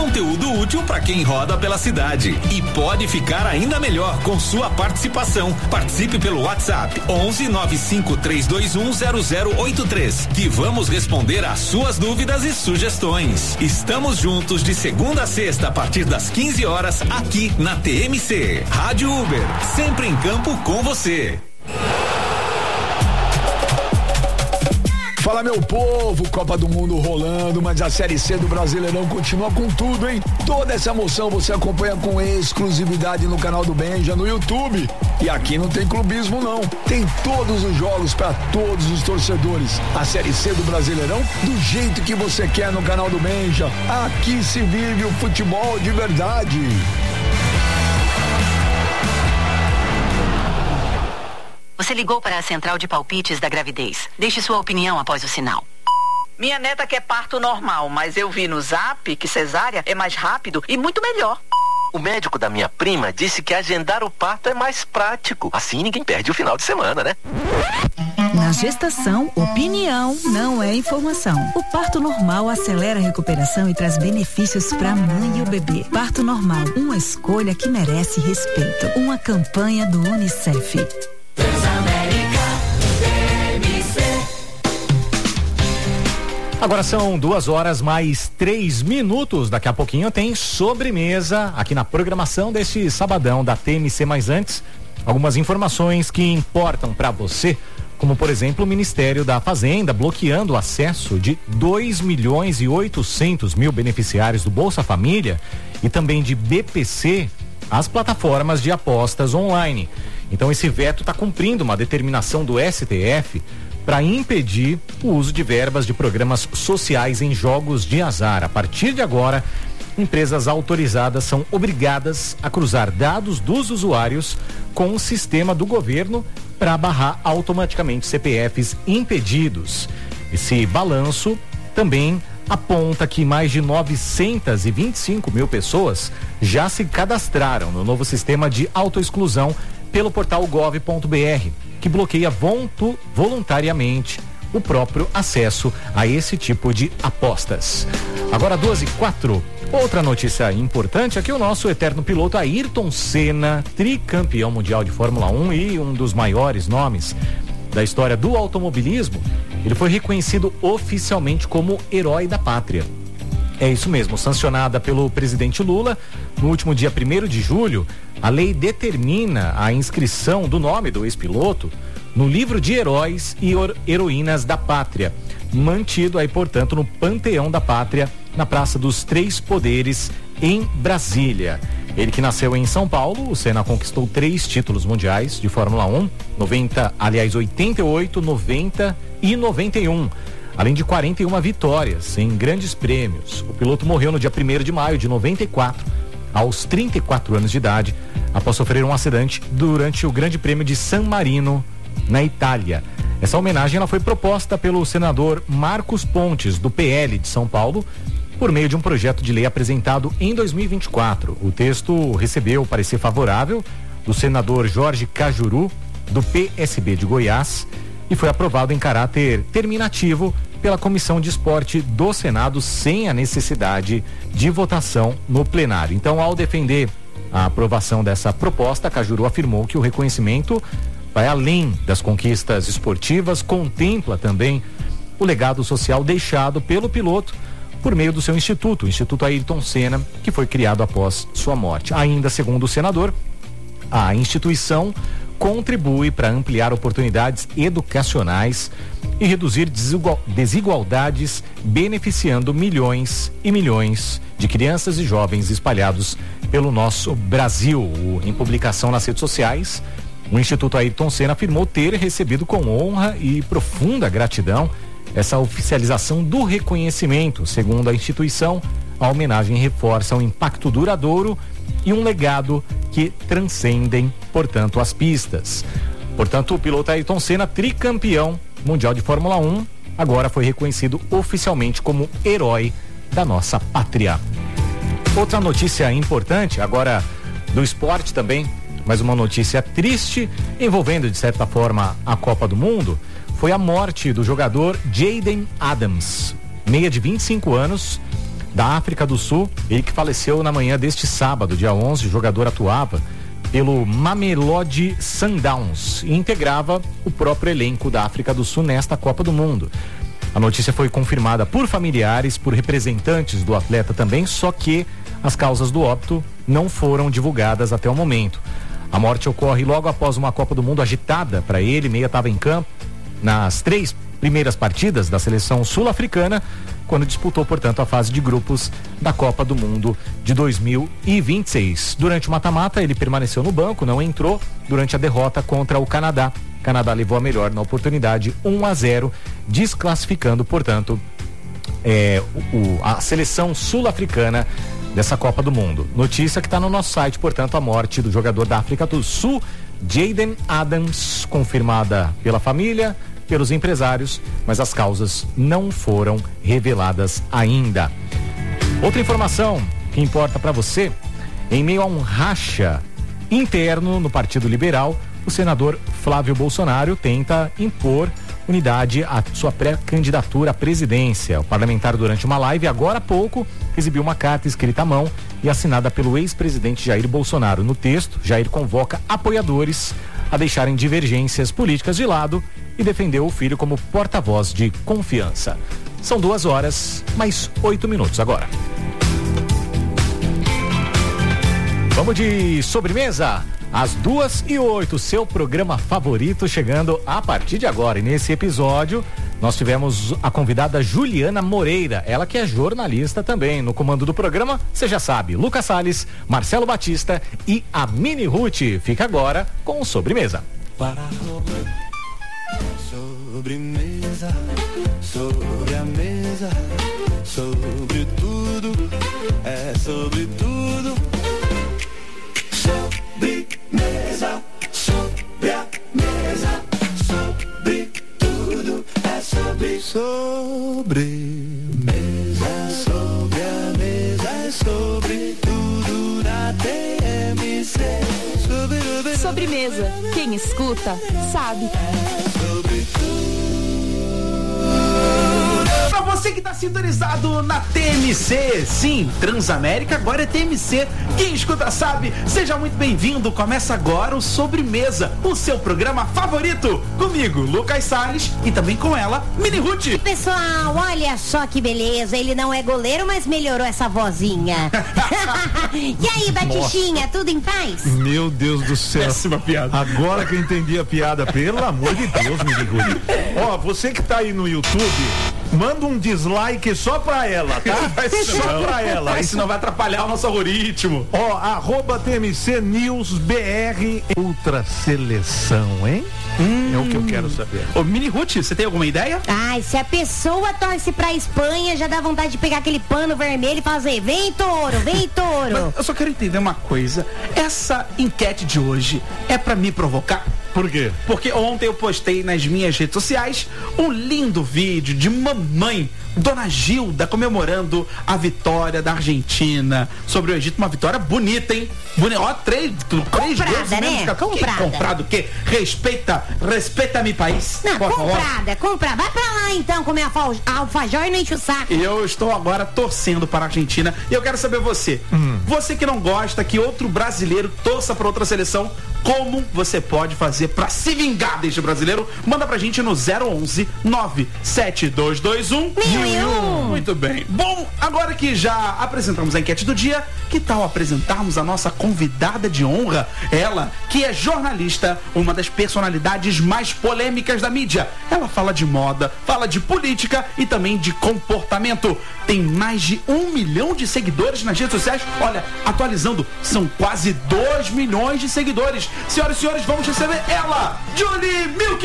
conteúdo útil para quem roda pela cidade. E pode ficar ainda melhor com sua participação. Participe pelo WhatsApp 11 95 321 0083, que vamos responder às suas dúvidas e sugestões. Estamos juntos de segunda a sexta a partir das 15 horas aqui na TMC. Rádio Uber, sempre em campo com você. Fala, meu povo, Copa do Mundo rolando, mas a Série C do Brasileirão continua com tudo, hein? Toda essa emoção você acompanha com exclusividade no canal do Benja, no YouTube. E aqui não tem clubismo, não. Tem todos os jogos para todos os torcedores. A Série C do Brasileirão, do jeito que você quer no canal do Benja. Aqui se vive o futebol de verdade. Você ligou para a central de palpites da gravidez. Deixe sua opinião após o sinal. Minha neta quer parto normal, mas eu vi no Zap que cesárea é mais rápido e muito melhor. O médico da minha prima disse que agendar o parto é mais prático. Assim ninguém perde o final de semana, né? Na gestação, opinião não é informação. O parto normal acelera a recuperação e traz benefícios para a mãe e o bebê. Parto normal, uma escolha que merece respeito. Uma campanha do UNICEF. Agora são 2h mais 3 minutos. Daqui a pouquinho tem sobremesa aqui na programação deste sabadão da TMC. Mas antes, algumas informações que importam para você, como por exemplo o Ministério da Fazenda bloqueando o acesso de 2.800.000 beneficiários do Bolsa Família e também de BPC às plataformas de apostas online. Então esse veto está cumprindo uma determinação do STF para impedir o uso de verbas de programas sociais em jogos de azar. A partir de agora, empresas autorizadas são obrigadas a cruzar dados dos usuários com o sistema do governo para barrar automaticamente CPFs impedidos. Esse balanço também aponta que mais de 925.000 pessoas já se cadastraram no novo sistema de autoexclusão pelo portal gov.br, que bloqueia voluntariamente o próprio acesso a esse tipo de apostas. Agora 2h04, outra notícia importante é que o nosso eterno piloto Ayrton Senna, tricampeão mundial de Fórmula 1 e um dos maiores nomes da história do automobilismo, ele foi reconhecido oficialmente como herói da pátria. É isso mesmo, sancionada pelo presidente Lula, no último dia 1º de julho, a lei determina a inscrição do nome do ex-piloto no livro de heróis e heroínas da pátria, mantido aí, portanto, no Panteão da Pátria, na Praça dos Três Poderes, em Brasília. Ele que nasceu em São Paulo, o Senna conquistou 3 títulos mundiais de Fórmula 1, 88, 90 e 91. Além de 41 vitórias em grandes prêmios. O piloto morreu no dia 1º de maio de 94, aos 34 anos de idade, após sofrer um acidente durante o Grande Prêmio de San Marino, na Itália. Essa homenagem ela foi proposta pelo senador Marcos Pontes, do PL de São Paulo, por meio de um projeto de lei apresentado em 2024. O texto recebeu o parecer favorável do senador Jorge Cajuru, do PSB de Goiás, e foi aprovado em caráter terminativo pela Comissão de Esporte do Senado, sem a necessidade de votação no plenário. Então, ao defender a aprovação dessa proposta, Cajuru afirmou que o reconhecimento vai além das conquistas esportivas, contempla também o legado social deixado pelo piloto por meio do seu instituto, o Instituto Ayrton Senna, que foi criado após sua morte. Ainda segundo o senador, a instituição contribui para ampliar oportunidades educacionais e reduzir desigualdades, beneficiando milhões e milhões de crianças e jovens espalhados pelo nosso Brasil. Em publicação nas redes sociais, o Instituto Ayrton Senna afirmou ter recebido com honra e profunda gratidão essa oficialização do reconhecimento. Segundo a instituição, a homenagem reforça um impacto duradouro e um legado que transcendem, portanto, as pistas. Portanto, o piloto Ayrton Senna, tricampeão mundial de Fórmula 1, agora foi reconhecido oficialmente como herói da nossa pátria. Outra notícia importante, agora do esporte também, mas uma notícia triste, envolvendo de certa forma a Copa do Mundo, foi a morte do jogador Jaden Adams, meia de 25 anos, da África do Sul, ele que faleceu na manhã deste sábado, dia 11. O jogador atuava pelo Mamelodi Sundowns e integrava o próprio elenco da África do Sul nesta Copa do Mundo. A notícia foi confirmada por familiares, por representantes do atleta também, só que as causas do óbito não foram divulgadas até o momento. A morte ocorre logo após uma Copa do Mundo agitada para ele. Meia estava em campo nas 3 primeiras partidas da seleção sul-africana, quando disputou, portanto, a fase de grupos da Copa do Mundo de 2026. Durante o mata-mata, ele permaneceu no banco, não entrou durante a derrota contra o Canadá. O Canadá levou a melhor na oportunidade, 1-0, desclassificando, portanto, a seleção sul-africana dessa Copa do Mundo. Notícia que está no nosso site, portanto, a morte do jogador da África do Sul, Jaden Adams, confirmada pela família, pelos empresários, mas as causas não foram reveladas ainda. Outra informação que importa para você: em meio a um racha interno no Partido Liberal, o senador Flávio Bolsonaro tenta impor unidade à sua pré-candidatura à presidência. O parlamentar, durante uma live agora há pouco, exibiu uma carta escrita à mão e assinada pelo ex-presidente Jair Bolsonaro. No texto, Jair convoca apoiadores a deixarem divergências políticas de lado e defendeu o filho como porta-voz de confiança. São 2h mais 8 minutos agora. Vamos de sobremesa? Às 2h08, seu programa favorito chegando a partir de agora. E nesse episódio, nós tivemos a convidada Juliana Moreira, ela que é jornalista também. No comando do programa, você já sabe, Lucas Salles, Marcelo Batista e a Mini Ruth. Fica agora com Sobremesa. Sobremesa, sobre a mesa, sobre tudo, é sobre tudo. Sobremesa, sobre a mesa, sobre tudo, é sobre sobremesa, sobre a mesa, é sobre tudo na TMC. Sobremesa, quem escuta sabe. Pra você que tá sintonizado na TMC, sim, Transamérica agora é TMC. Quem escuta sabe, seja muito bem-vindo. Começa agora o Sobremesa, o seu programa favorito. Comigo, Lucas Salles, e também com ela, Mini Ruth. E pessoal, olha só que beleza. Ele não é goleiro, mas melhorou essa vozinha. E aí, Batichinha, tudo em paz? Meu Deus do céu. Péssima piada. Agora que eu entendi a piada, pelo amor de Deus, Mini Ruth. Ó, você que tá aí no YouTube, manda um dislike só pra ela, tá? Só pra ela. Aí senão vai atrapalhar o nosso algoritmo. Ó, @TMC News BR. Outra seleção, hein? É o que eu quero saber. Ô, Mini Ruth, você tem alguma ideia? Ai, se a pessoa torce pra Espanha, já dá vontade de pegar aquele pano vermelho e fazer: vem touro, vem touro. Mas eu só quero entender uma coisa. Essa enquete de hoje é pra me provocar? Por quê? Porque ontem eu postei nas minhas redes sociais um lindo vídeo de mamãe, Dona Gilda, comemorando a vitória da Argentina sobre o Egito. Uma vitória bonita, hein? Ó, três gols, né? Comprado o quê? Respeita meu país. Não, comprada. Vai pra lá então comer alfajor e não enche o saco. Eu estou agora torcendo para a Argentina e eu quero saber você. Você que não gosta que outro brasileiro torça para outra seleção, como você pode fazer para se vingar deste brasileiro? Manda pra gente no 011 97221 1001. Muito bem. Bom, agora que já apresentamos a enquete do dia, que tal apresentarmos a nossa convidada de honra? Ela, que é jornalista, uma das personalidades mais polêmicas da mídia. Ela fala de moda, fala de política e também de comportamento. Tem mais de 1 milhão de seguidores nas redes sociais. Olha, atualizando, são quase 2 milhões de seguidores. Senhoras e senhores, vamos receber ela, Julie Milk!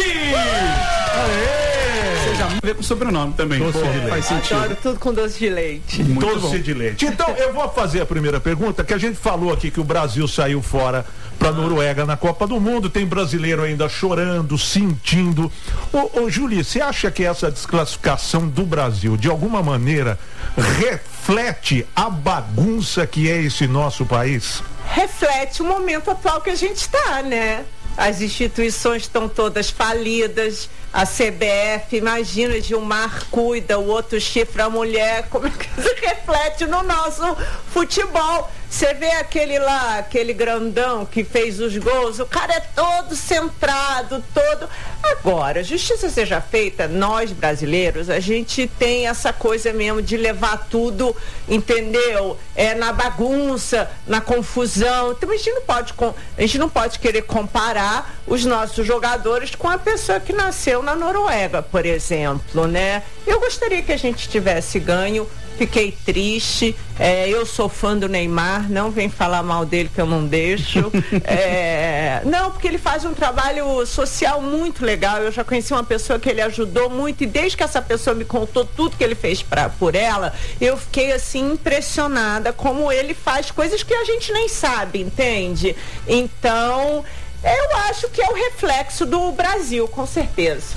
Você já vê com o sobrenome também. Doce de leite. Faz sentido. Adoro tudo com doce de leite. Doce de leite. Então, eu vou fazer a primeira pergunta, que a gente falou aqui que o Brasil saiu fora pra Noruega na Copa do Mundo. Tem brasileiro ainda chorando, sentindo. Ô Julie, você acha que essa desclassificação do Brasil, de alguma maneira, reflete a bagunça que é esse nosso país? Reflete o momento atual que a gente tá, né? as instituições estão todas falidas, a CBF, imagina, Gilmar cuida, o outro chifra a mulher, como é que isso reflete no nosso futebol? Você vê aquele lá, aquele grandão que fez os gols, o cara é todo centrado, todo... Agora, justiça seja feita, nós brasileiros, a gente tem essa coisa mesmo de levar tudo, entendeu? Na bagunça, na confusão. Então a gente não pode querer comparar os nossos jogadores com a pessoa que nasceu na Noruega, por exemplo, né? Eu gostaria que a gente tivesse ganho. Fiquei triste, eu sou fã do Neymar, não vem falar mal dele que eu não deixo. Não, porque ele faz um trabalho social muito legal. Eu já conheci uma pessoa que ele ajudou muito e desde que essa pessoa me contou tudo que ele fez por ela, eu fiquei assim impressionada como ele faz coisas que a gente nem sabe, entende? Então, eu acho que é o reflexo do Brasil, com certeza.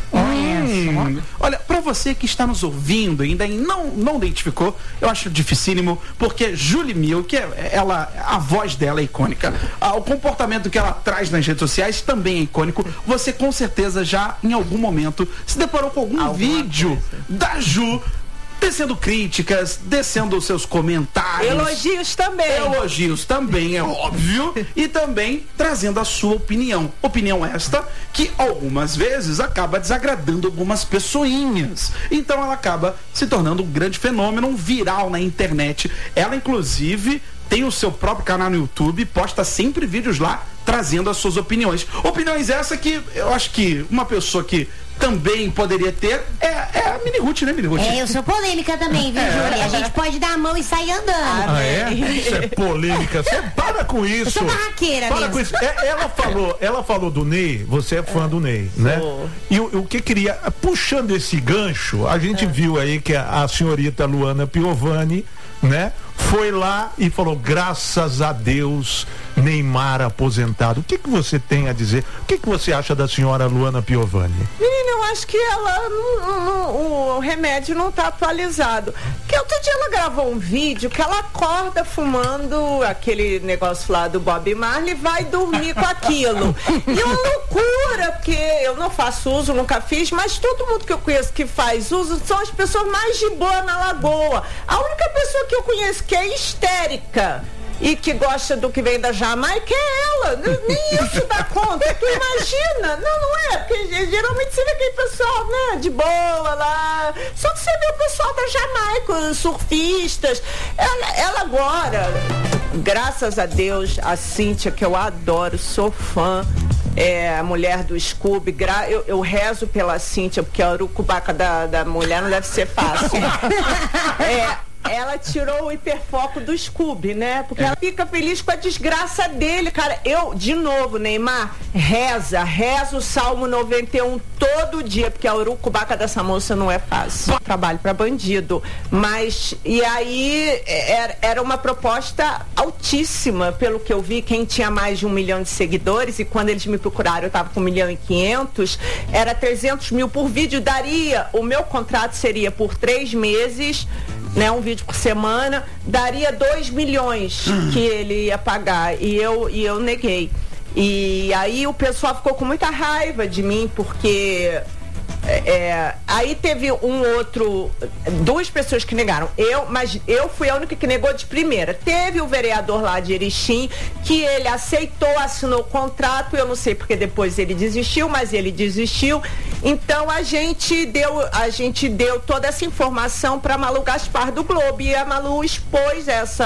Olha, pra você que está nos ouvindo e ainda não identificou, eu acho dificílimo, porque Julie Milk, a voz dela é icônica. O comportamento que ela traz nas redes sociais também é icônico. Você com certeza já, em algum momento, se deparou com algum vídeo da Ju descendo críticas, descendo os seus comentários. Elogios também, é óbvio. E também trazendo a sua opinião. Opinião esta que algumas vezes acaba desagradando algumas pessoinhas. Então ela acaba se tornando um grande fenômeno, um viral na internet. Ela, inclusive, tem o seu próprio canal no YouTube, posta sempre vídeos lá trazendo as suas opiniões. Opiniões essa que eu acho que uma pessoa que também poderia ter é a Mini Ruth, né, Mini Ruth? Eu sou polêmica também, viu, Júlia? A gente pode dar a mão e sair andando. Isso é polêmica. Você para com isso. Eu sou barraqueira mesmo. Com isso. Ela falou do Ney, você é fã do Ney, né? E o que queria, puxando esse gancho, a gente viu aí que a senhorita Luana Piovani, né, foi lá e falou, graças a Deus, Neymar aposentado. O que você tem a dizer? O que você acha da senhora Luana Piovani? Menina, eu acho que o remédio não tá atualizado. Porque outro dia ela gravou um vídeo que ela acorda fumando aquele negócio lá do Bob Marley e vai dormir com aquilo. E é uma loucura, porque eu não faço uso, nunca fiz, mas todo mundo que eu conheço que faz uso são as pessoas mais de boa na Lagoa. A única pessoa que eu conheço que é histérica e que gosta do que vem da Jamaica é ela. Nem isso dá conta. Tu imagina? Não é, porque geralmente você vê aquele pessoal, né, de boa lá. Só que você vê o pessoal da Jamaica, os surfistas. Ela agora, graças a Deus, a Cíntia, que eu adoro, sou fã, a mulher do Scooby, eu rezo pela Cíntia, porque a urucubaca da mulher não deve ser fácil. Ela tirou o hiperfoco do Scooby, né? Porque ela fica feliz com a desgraça dele, cara. De novo, Neymar, reza o Salmo 91 todo dia, porque a urucubaca dessa moça não é fácil. Trabalho pra bandido. Mas, e aí, era uma proposta altíssima, pelo que eu vi, quem tinha mais de 1 milhão de seguidores, e quando eles me procuraram, eu tava com 1.500.000, era 300 mil por vídeo, o meu contrato seria por 3 meses, né, um vídeo por semana, daria 2 milhões que ele ia pagar, e eu neguei. E aí o pessoal ficou com muita raiva de mim, porque aí teve duas pessoas que negaram, mas eu fui a única que negou de primeira. Teve o vereador lá de Erechim, que ele aceitou, assinou o contrato, eu não sei porque depois ele desistiu, mas ele desistiu. Então a gente deu toda essa informação para Malu Gaspar do Globo, e a Malu expôs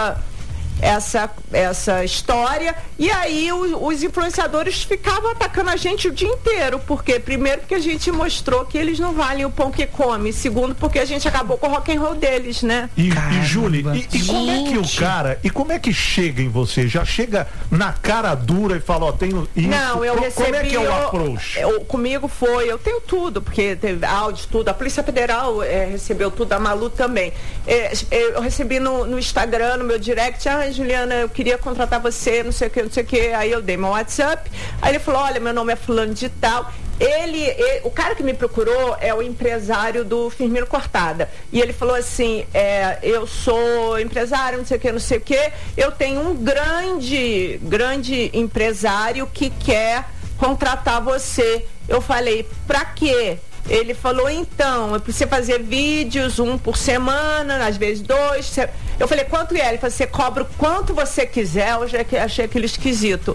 essa história, e aí os influenciadores ficavam atacando a gente o dia inteiro, porque primeiro porque a gente mostrou que eles não valem o pão que come, segundo porque a gente acabou com o rock and roll deles, né? E Júlia, como é que como é que chega em você? Já chega na cara dura e fala, ó, tenho isso? Não, eu recebi... Como é que é o approach? Comigo eu tenho tudo, porque teve áudio, tudo, a Polícia Federal recebeu tudo, a Malu também. Eu recebi no Instagram, no meu direct, Juliana, eu queria contratar você, não sei o que, aí eu dei meu WhatsApp, aí ele falou, olha, meu nome é fulano de tal, o cara que me procurou é o empresário do Firmino Cortada, e ele falou assim, eu sou empresário, não sei o que, eu tenho um grande empresário que quer contratar você. Eu falei, pra quê? Ele falou, então, eu preciso fazer vídeos, 1 por semana, às vezes 2. Eu falei, quanto é? Ele falou, você cobra o quanto você quiser. Eu já achei aquilo esquisito.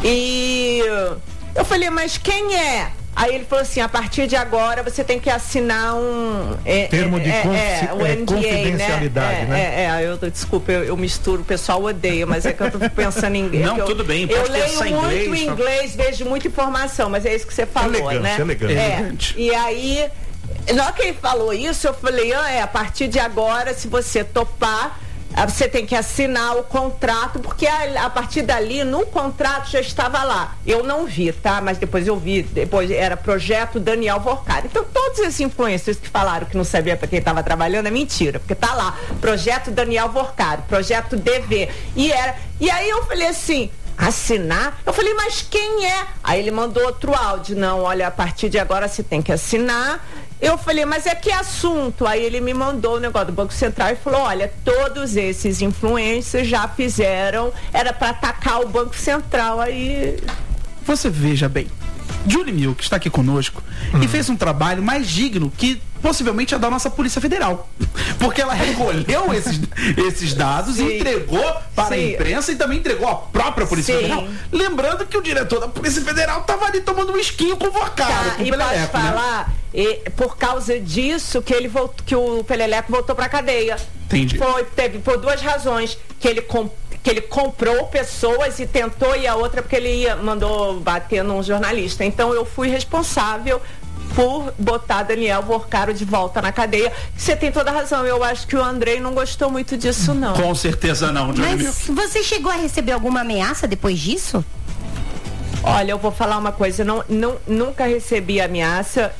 E eu falei, mas quem é? Aí ele falou assim, a partir de agora você tem que assinar um termo de confidencialidade, né? Desculpa, eu misturo, o pessoal odeia, mas é que eu tô pensando em inglês. Não, tudo bem, eu pode leio muito inglês, vejo muita informação, mas é isso que você falou, né? Elegante. E aí, na hora que ele falou isso, eu falei, a partir de agora, se você topar, você tem que assinar o contrato, porque a partir dali, no contrato já estava lá. Eu não vi, tá? Mas depois eu vi, depois era Projeto Daniel Vorcaro. Então, todos esses influencers que falaram que não sabia para quem estava trabalhando é mentira, porque tá lá, Projeto Daniel Vorcaro, Projeto DV. E aí eu falei assim, assinar? Eu falei, mas quem é? Aí ele mandou outro áudio, não, olha, a partir de agora você tem que assinar. Eu falei, mas é que assunto? Aí ele me mandou o negócio do Banco Central e falou, olha, todos esses influencers já fizeram, era para atacar o Banco Central. Aí você veja bem, Julie Milk está aqui conosco e fez um trabalho mais digno que possivelmente a da nossa Polícia Federal, porque ela recolheu esses dados e entregou para a imprensa e também entregou à própria Polícia Federal. Lembrando que o diretor da Polícia Federal estava ali tomando um esquinho com o Vorcaro. E posso falar, por causa disso que o Peleleco voltou para a cadeia. Entendi. Teve por 2 razões, que ele comprou pessoas e tentou, e a outra porque ele mandou bater num jornalista. Então eu fui responsável por botar Daniel Vorcaro de volta na cadeia. Você tem toda a razão, eu acho que o Andrei não gostou muito disso, não. Com certeza não, Julie Milk. Mas você chegou a receber alguma ameaça depois disso? Olha, eu vou falar uma coisa, nunca recebi ameaça.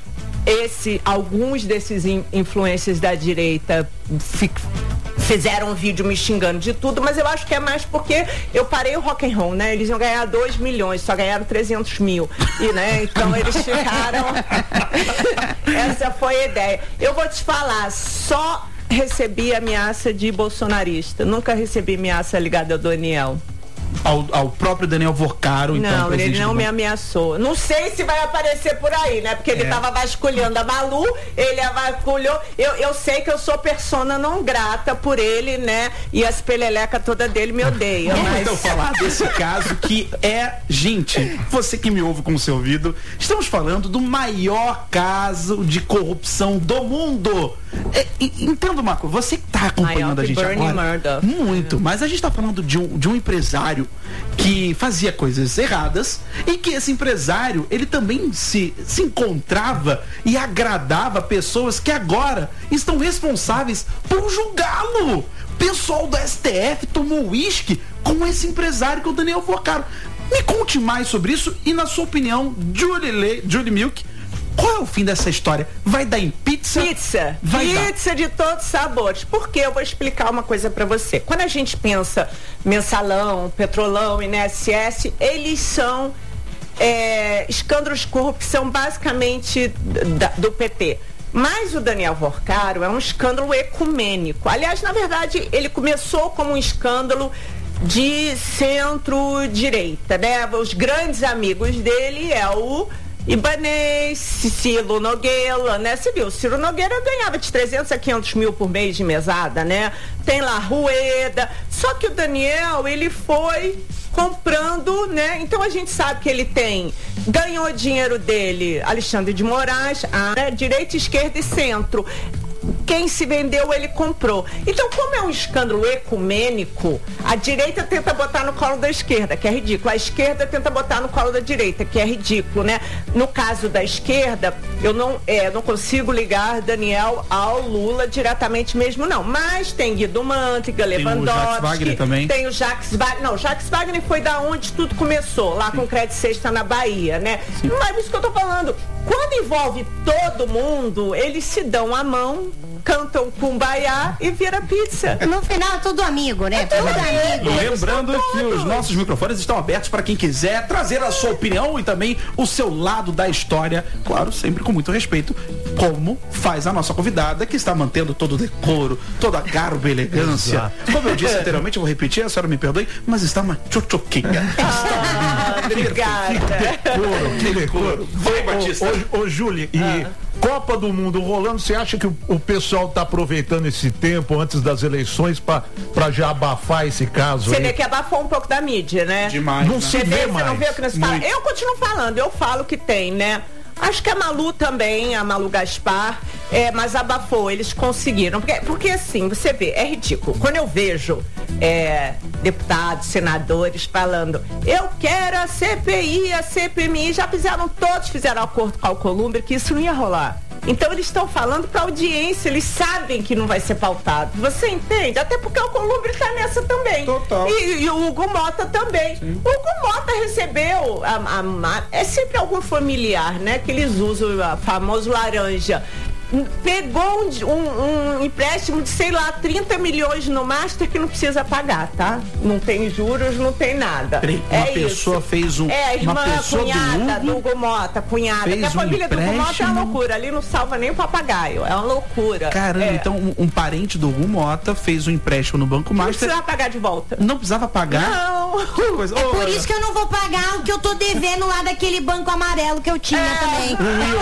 Alguns desses influencers da direita fizeram um vídeo me xingando de tudo, mas eu acho que é mais porque eu parei o rock and roll, né? Eles iam ganhar 2 milhões, só ganharam 300 mil. E, né? Então eles ficaram... Essa foi a ideia. Eu vou te falar, só recebi ameaça de bolsonarista. Nunca recebi ameaça ligada ao Daniel. Ao próprio Daniel Vorcaro, então. Não, ele não me ameaçou. Não sei se vai aparecer por aí, né? Porque ele tava vasculhando a Malu, ele vasculhou. Eu sei que eu sou persona não grata por ele, né? E as peleleca toda dele me odeia. Vamos então falar desse caso que gente, você que me ouve com o seu ouvido, estamos falando do maior caso de corrupção do mundo. Entenda uma coisa, você que tá acompanhando a gente agora, muito, mas a gente tá falando de um empresário que fazia coisas erradas e que esse empresário, ele também se encontrava e agradava pessoas que agora estão responsáveis por julgá-lo. Pessoal do STF tomou uísque com esse empresário que é o Daniel Vorcaro. Me conte mais sobre isso e, na sua opinião, Julie Milk, qual é o fim dessa história? Vai dar em pizza? Pizza de todos os sabores. Porque eu vou explicar uma coisa pra você. Quando a gente pensa Mensalão, Petrolão, INSS, eles são escândalos de corrupção basicamente do PT. Mas o Daniel Vorcaro é um escândalo ecumênico. Aliás, na verdade, ele começou como um escândalo de centro-direita, né? Os grandes amigos dele é o Ibanez, Ciro Nogueira, né? Você viu, Ciro Nogueira ganhava de 300 a 500 mil por mês de mesada, né? Tem lá Rueda. Só que o Daniel, ele foi comprando, né? Então a gente sabe que ele ganhou dinheiro dele, Alexandre de Moraes, direita, esquerda e centro. Quem se vendeu, ele comprou. Então, como é um escândalo ecumênico, a direita tenta botar no colo da esquerda, que é ridículo. A esquerda tenta botar no colo da direita, que é ridículo, né? No caso da esquerda, eu não consigo ligar Daniel ao Lula diretamente mesmo, não. Mas tem Guido Mantega, Lewandowski. Tem o Jacques Wagner também. Tem o Jacques Wagner. Não, Jacques Wagner foi da onde tudo começou, lá com o Crédito Sexta na Bahia, né? Sim. Mas isso que eu tô falando, quando envolve todo mundo, eles se dão a mão, cantam Kumbaya e vira pizza. No final, tudo amigo, né? Tudo amigo. Lembrando que os nossos microfones estão abertos para quem quiser trazer a sua opinião e também o seu lado da história, claro, sempre com muito respeito, como faz a nossa convidada, que está mantendo todo o decoro, toda a garbo e elegância. Como eu disse anteriormente, eu vou repetir, a senhora me perdoe, mas está uma tchotchoquinha. Obrigada. Que decoro. Vai, Batista. Ô, Júlia, e Copa do Mundo rolando, você acha que o pessoal tá aproveitando esse tempo antes das eleições pra já abafar esse caso Você aí? vê que abafou um pouco da mídia, né? Demais. Não se vê mais. Você não vê o que nós fala? Eu continuo falando, eu falo que tem, né? Acho que a Malu também, a Malu Gaspar, mas abafou, eles conseguiram. Porque assim, você vê, é ridículo. Quando eu vejo deputados, senadores falando, eu quero a CPI, a CPMI, todos fizeram acordo com a Alcolumbre que isso não ia rolar. Então eles estão falando para audiência, eles sabem que não vai ser pautado. Você entende? Até porque o Alcolumbre está nessa também. Total. E o Hugo Mota também. Sim. O Hugo Mota recebeu é sempre algum familiar, né? Que eles usam o famoso laranja. Pegou um empréstimo de, sei lá, 30 milhões no Master que não precisa pagar, tá? Não tem juros, não tem nada. Uma pessoa isso. fez irmã, uma pessoa cunhada do Hugo Mota, cunhada. Porque a família do Hugo Mota é uma loucura. Ali não salva nem o papagaio. É uma loucura. Caramba, então um parente do Hugo Mota fez um empréstimo no Banco Master. Não precisava pagar de volta. Não precisava pagar? Não. Que coisa. É por isso que eu não vou pagar o que eu tô devendo lá daquele banco amarelo que eu tinha também.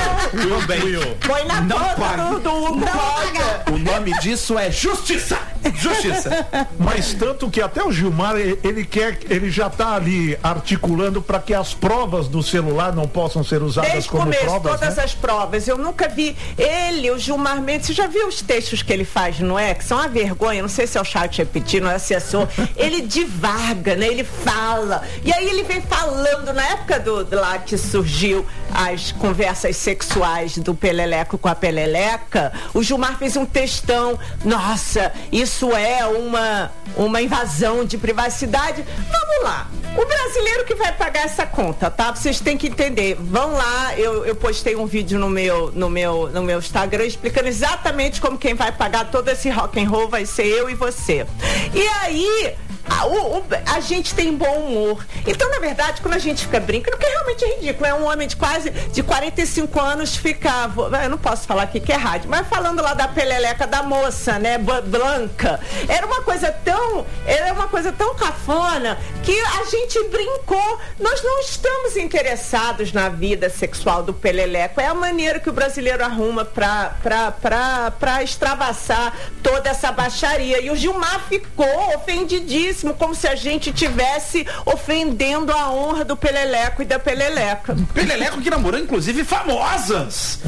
Põe na conta do Hugo Mota. O nome disso é justiça. Justiça. Mas tanto que até o Gilmar, ele já tá ali articulando para que as provas do celular não possam ser usadas desde como começo, provas, todas as provas. Eu nunca vi o Gilmar Mendes, você já viu os textos que ele faz, não é? Que são uma vergonha, não sei se é o ChatGPT, não é assessor. Ele divaga, né? Ele fala. E aí ele vem falando, na época lá que surgiu as conversas sexuais do Peleleco com a Peleleca, o Gilmar fez um textão. Nossa, isso é uma invasão de privacidade. Vamos lá. O brasileiro que vai pagar essa conta, tá? Vocês têm que entender. Vão lá, eu postei um vídeo no meu Instagram explicando exatamente como quem vai pagar todo esse rock and roll vai ser eu e você. E aí, a gente tem bom humor. Então, na verdade, quando a gente fica brincando, porque realmente é ridículo, é um homem de 45 anos fica, eu não posso falar aqui que é rádio, mas falando lá da peleleca da moça, né, Blanca, era uma coisa tão cafona que a gente brincou. Nós não estamos interessados na vida sexual do peleleco, é a maneira que o brasileiro arruma pra extravasar toda essa baixaria. E o Gilmar ficou ofendidíssimo, como se a gente tivesse ofendendo a honra do Peleleco e da Peleleca. Peleleco que namorou, inclusive, famosas.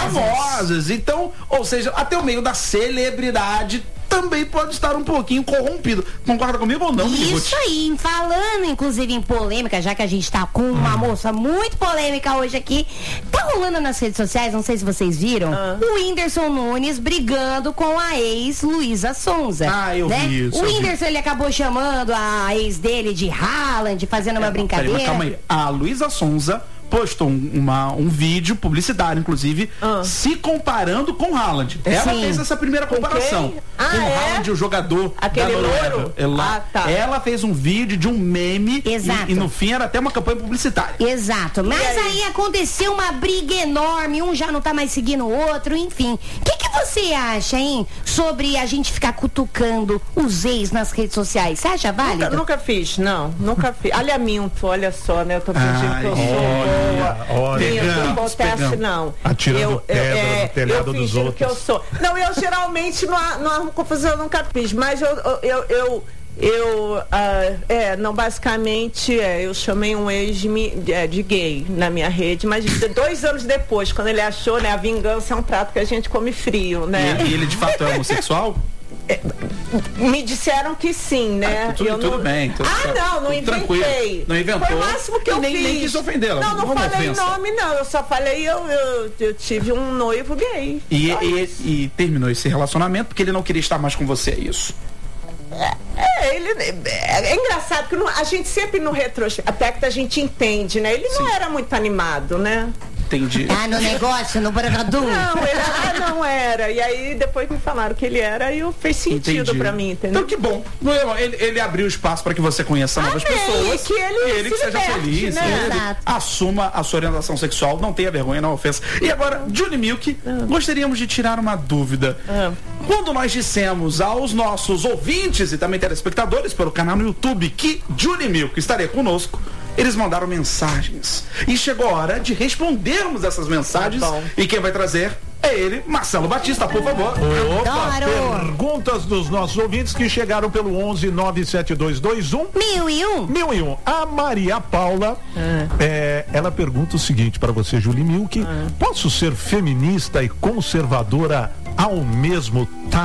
Então, ou seja, até o meio da celebridade também pode estar um pouquinho corrompido. Concorda comigo ou não? Isso aí, falando inclusive em polêmica, já que a gente tá com uma moça muito polêmica hoje aqui, tá rolando nas redes sociais, não sei se vocês viram, o Whindersson Nunes brigando com a ex Luísa Sonza. Eu vi isso. O Whindersson, ele acabou chamando a ex dele de Haaland, fazendo uma brincadeira. Mas calma aí, a Luísa Sonza postou um vídeo publicitário, inclusive, se comparando com Haaland. Ela fez essa primeira comparação com Haaland, o jogador aquele da Noruega. Ela fez um vídeo de um meme. Exato. E no fim era até uma campanha publicitária. Exato. Mas aí aconteceu uma briga enorme, um já não tá mais seguindo o outro, enfim. O que você acha, hein, sobre a gente ficar cutucando os ex nas redes sociais? Você acha válido? Nunca fiz, nunca fiz. Alinhamento, olha só, né? Eu tô fingindo que eu sou Olha, não acontece, não. Atirando pedra no telhado dos outros. Que eu sou. Não, eu geralmente não arrumo confusão, eu nunca fiz, mas não, basicamente, eu chamei um ex de gay na minha rede, mas 2 anos depois, quando ele achou, né, a vingança é um prato que a gente come frio, né? E ele de fato é homossexual? Me disseram que sim, né? Tudo bem. Não inventei. Tranquilo. Não inventou. Foi o máximo que eu fiz. Nem quis ofendê-la. Não falei nome, não. Eu só falei, eu tive um noivo gay. E terminou esse relacionamento porque ele não queria estar mais com você, é isso? É engraçado que a gente sempre no retrospecto a gente entende, né? Ele não era muito animado, né? Entendi. No negócio, no Bragadum. Não era. E aí depois me falaram que ele era e fez sentido pra mim, entendeu? Então que bom. Ele abriu espaço para que você conheça novas pessoas. Que ele que seja feliz, né? Ele assuma a sua orientação sexual, não tenha vergonha, não ofensa. E agora, Julie Milk, gostaríamos de tirar uma dúvida. Quando nós dissemos aos nossos ouvintes e também telespectadores pelo canal no YouTube que Julie Milk estaria conosco, eles mandaram mensagens. E chegou a hora de respondermos essas mensagens. E quem vai trazer é ele, Marcelo Batista, por favor. Opa, perguntas dos nossos ouvintes que chegaram pelo 11 97221 1001. A Maria Paula, ela pergunta o seguinte para você, Julie Milk: posso ser feminista e conservadora ao mesmo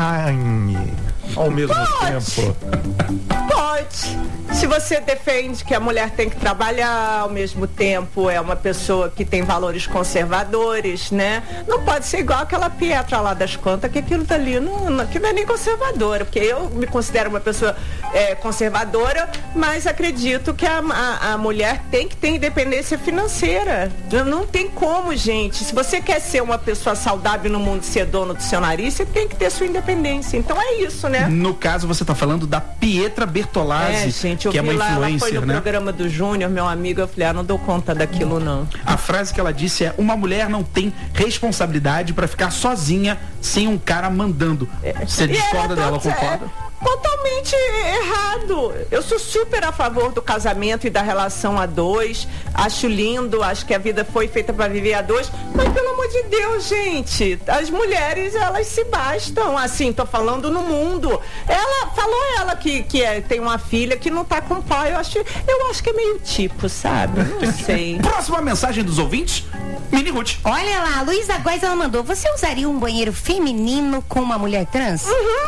tempo? Pode. Se você defende que a mulher tem que trabalhar, ao mesmo tempo é uma pessoa que tem valores conservadores, né? Não pode ser igual aquela Pietra lá das contas, que aquilo dali que não é nem conservadora, porque eu me considero uma pessoa conservadora, mas acredito que a mulher tem que ter independência financeira. Não tem como, gente. Se você quer ser uma pessoa saudável no mundo, ser dono do seu nariz, você tem que ter sua independência. Então é isso, né? No caso, você tá falando da Pietra Bertolazzi, gente, eu que é uma vi lá, influencer, ela foi no programa do Júnior, meu amigo, eu falei, não dou conta daquilo, não. A frase que ela disse é: uma mulher não tem responsabilidade pra ficar sozinha sem um cara mandando. Você discorda dela, concorda? Totalmente errado. Eu sou super a favor do casamento e da relação a dois. Acho lindo, acho que a vida foi feita para viver a dois. Mas pelo amor de Deus, gente, as mulheres, elas se bastam. Assim, tô falando no mundo. Ela falou que tem uma filha que não tá com o pai. Eu acho que é meio tipo, sabe? Não sei. Próxima mensagem dos ouvintes, Mini Ruth. Olha lá, a Luísa Góes, ela mandou: você usaria um banheiro feminino com uma mulher trans?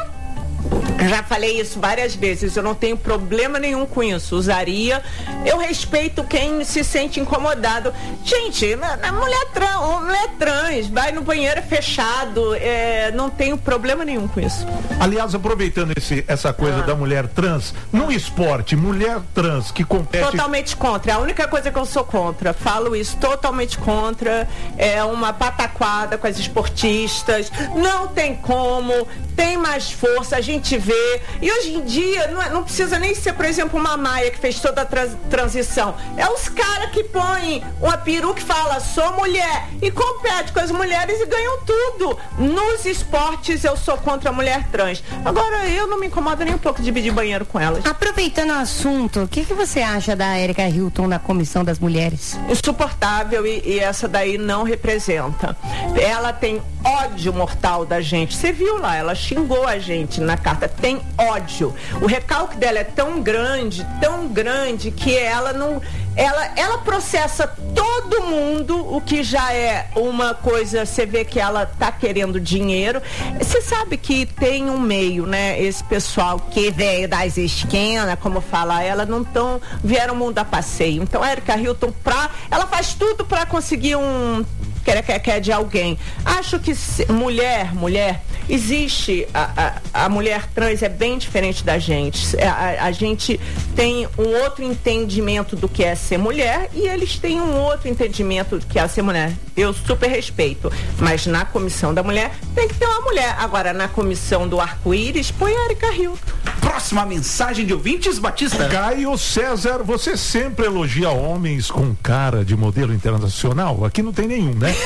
Já falei isso várias vezes, eu não tenho problema nenhum com isso, usaria. Eu respeito quem se sente incomodado. Gente, a mulher trans vai no banheiro fechado, não tenho problema nenhum com isso. Aliás, aproveitando essa coisa da mulher trans, no esporte, mulher trans que compete... Totalmente contra, é a única coisa que eu sou contra, falo isso, totalmente contra, é uma pataquada com as esportistas, não tem como, tem mais força, a gente vê. E hoje em dia não precisa nem ser, por exemplo, uma Maia que fez toda a transição. É os caras que põem uma peruca e fala, sou mulher, e compete com as mulheres e ganham tudo. Nos esportes eu sou contra a mulher trans. Agora eu não me incomodo nem um pouco de dividir banheiro com elas. Aproveitando o assunto, o que você acha da Erika Hilton na Comissão das Mulheres? Insuportável, e essa daí não representa. Ela tem ódio mortal da gente. Você viu lá, ela xingou a gente na carta. Tem ódio. O recalque dela é tão grande que ela não... Ela processa todo mundo, o que já é uma coisa, você vê que ela tá querendo dinheiro. Você sabe que tem um meio, né? Esse pessoal que veio das esquinas, como fala ela, vieram mundo a passeio. Então a Erika Hilton, ela faz tudo para conseguir quer de alguém. Acho que mulher, existe, a mulher trans é bem diferente da gente. A gente tem um outro entendimento do que é ser mulher e eles têm um outro entendimento do que é ser mulher. Eu super respeito, mas na comissão da mulher tem que ter uma mulher. Agora, na comissão do arco-íris, põe a Erika Hilton. Próxima mensagem de ouvintes, Batista. Caio César, você sempre elogia homens com cara de modelo internacional? Aqui não tem nenhum, né?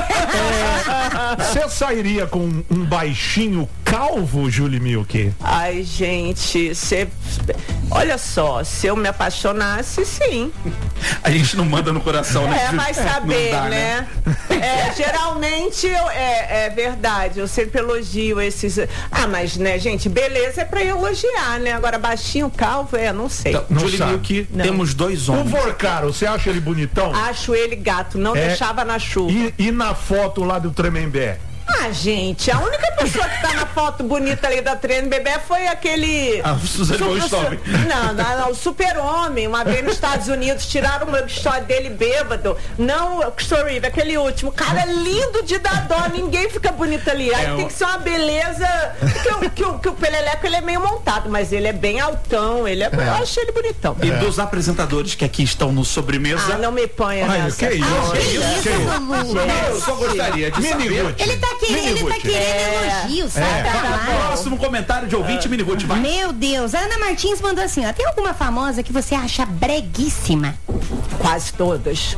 Você sairia com um baixinho calvo, Julie Milk? Ai, gente, olha só, se eu me apaixonasse, sim. A gente não manda no coração, né? Vai saber, dá, né? Geralmente é verdade, eu sempre elogio esses. Mas, né, gente, beleza é pra elogiar, né? Agora, baixinho, calvo, não sei. Então, Julie Milk, temos dois homens. O Vorcaro, você acha ele bonitão? Acho ele gato, não deixava na chuva. E na foto lá do Tremembé? Gente, a única pessoa que tá na foto bonita ali da Tremembé foi aquele... Suzane von Richthofen. Não, o Super-Homem. Uma vez nos Estados Unidos, tiraram uma história dele bêbado. Não, o Christopher, aquele último. Cara, lindo de dar dó, ninguém fica bonito ali. Aí tem que ser uma beleza... Que o Peleleco, ele é meio montado, mas ele é bem altão, eu acho ele bonitão. E dos apresentadores que aqui estão no Sobremesa... não me ponha nessa. Que isso? Eu só gostaria de saber... Ele tá querendo elogios, sabe? Próximo comentário de ouvinte, Mini Ruth, vai. Meu Deus, a Ana Martins mandou assim, ó: tem alguma famosa que você acha breguíssima? Quase todas.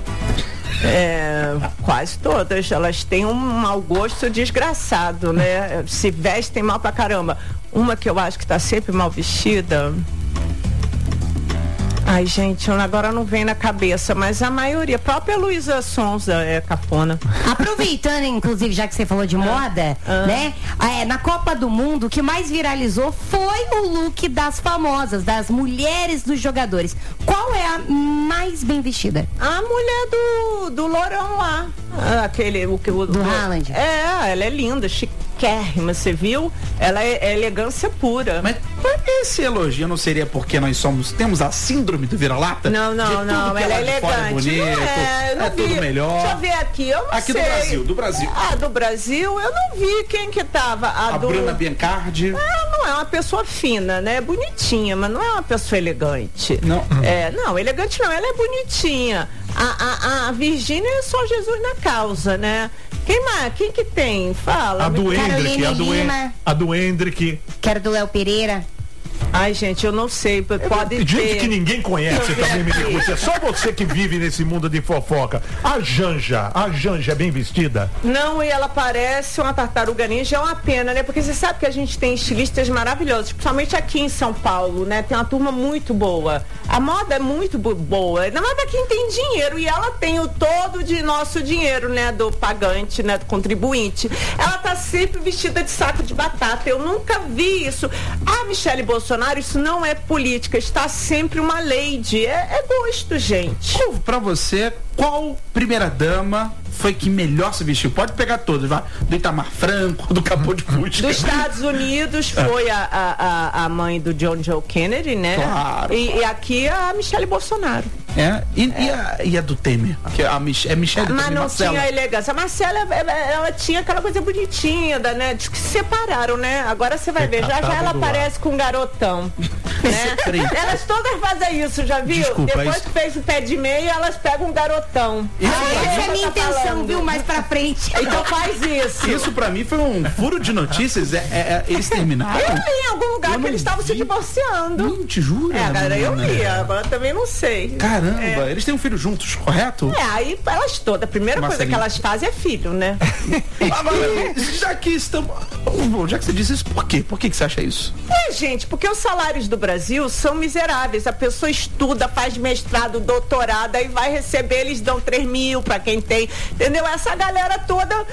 Quase todas. Elas têm um mau gosto desgraçado, né? Se vestem mal pra caramba. Uma que eu acho que tá sempre mal vestida... Ai, gente, agora não vem na cabeça, mas a maioria, a própria Luísa Sonza é cafona. Aproveitando, inclusive, já que você falou de moda, né? Na Copa do Mundo, o que mais viralizou foi o look das famosas, das mulheres dos jogadores. Qual é a mais bem vestida? A mulher do Lourão lá. Do Haaland. Ela é linda, chiquérrima, você viu? Ela é elegância pura. Mas esse elogio não seria porque nós temos a síndrome do vira-lata? Não, ela é elegante. Bonito, tudo melhor. Deixa eu ver aqui, eu não aqui sei. Do Brasil. Do Brasil, eu não vi quem que tava. A Bruna Biancardi. Não é uma pessoa fina, né? É bonitinha, mas não é uma pessoa elegante. Não. Não, elegante não, ela é bonitinha. A Virgínia é só Jesus na causa, né? Quem mais? Quem que tem? Fala. A do Hendrick. Quero do Léo Pereira. Ai, gente, eu não sei, pode gente ter. Que ninguém conhece também, Milicucci. É só você que vive nesse mundo de fofoca. A Janja é bem vestida? Não, e ela parece uma tartaruga ninja, é uma pena, né? Porque você sabe que a gente tem estilistas maravilhosos, principalmente aqui em São Paulo, né? Tem uma turma muito boa. A moda é muito boa. Ainda mais pra quem tem dinheiro, e ela tem o todo de nosso dinheiro, né? Do pagante, né? Do contribuinte. Ela tá sempre vestida de saco de batata. Eu nunca vi isso. A Michele Bolsonaro, isso não é política, está sempre uma lady. É gosto, gente. Pra você, qual primeira dama foi que melhor se vestiu? Pode pegar todos, vai. Do Itamar Franco, do Capô de Fusca. Dos Estados Unidos foi a mãe do John Joe Kennedy, né? Claro. E aqui a Michele Bolsonaro. E a do Temer? Que é Michele do Mas Temer, não Marcela. tinha elegância. A Marcela, ela tinha aquela coisa bonitinha, né? Diz que se separaram, né? Agora você vai ver. Já ela aparece com um garotão. Né? Elas todas fazem isso, já viu? Desculpa, depois que fez o pé de meia, elas pegam um garotão. Essa é a minha intenção, viu? Mais pra frente. Então faz isso. Isso pra mim foi um furo de notícias. Eles terminaram? Eu li em algum lugar que eles estavam se divorciando. Não te juro. Agora eu li, agora também não sei. Caramba, eles têm um filho juntos, correto? Aí elas todas, a primeira coisa que elas fazem é filho, né? Agora, já que você disse isso, por quê? Por que você acha isso? Gente, porque os salários do Brasil são miseráveis. A pessoa estuda, faz mestrado, doutorado, aí vai receber, eles dão 3 mil pra quem tem, entendeu? Essa galera toda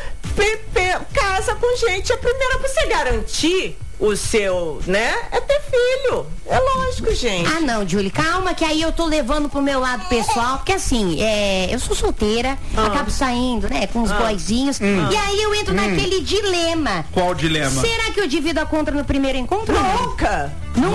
casa com gente. A primeira pra você garantir o seu, né? É ter filho. É lógico, gente. Ah, não, Julie, calma que aí eu tô levando pro meu lado pessoal, porque assim, eu sou solteira, acabo saindo, né, com os boyzinhos, e aí eu entro naquele dilema. Qual dilema? Será que eu divido a conta no primeiro encontro? Nunca.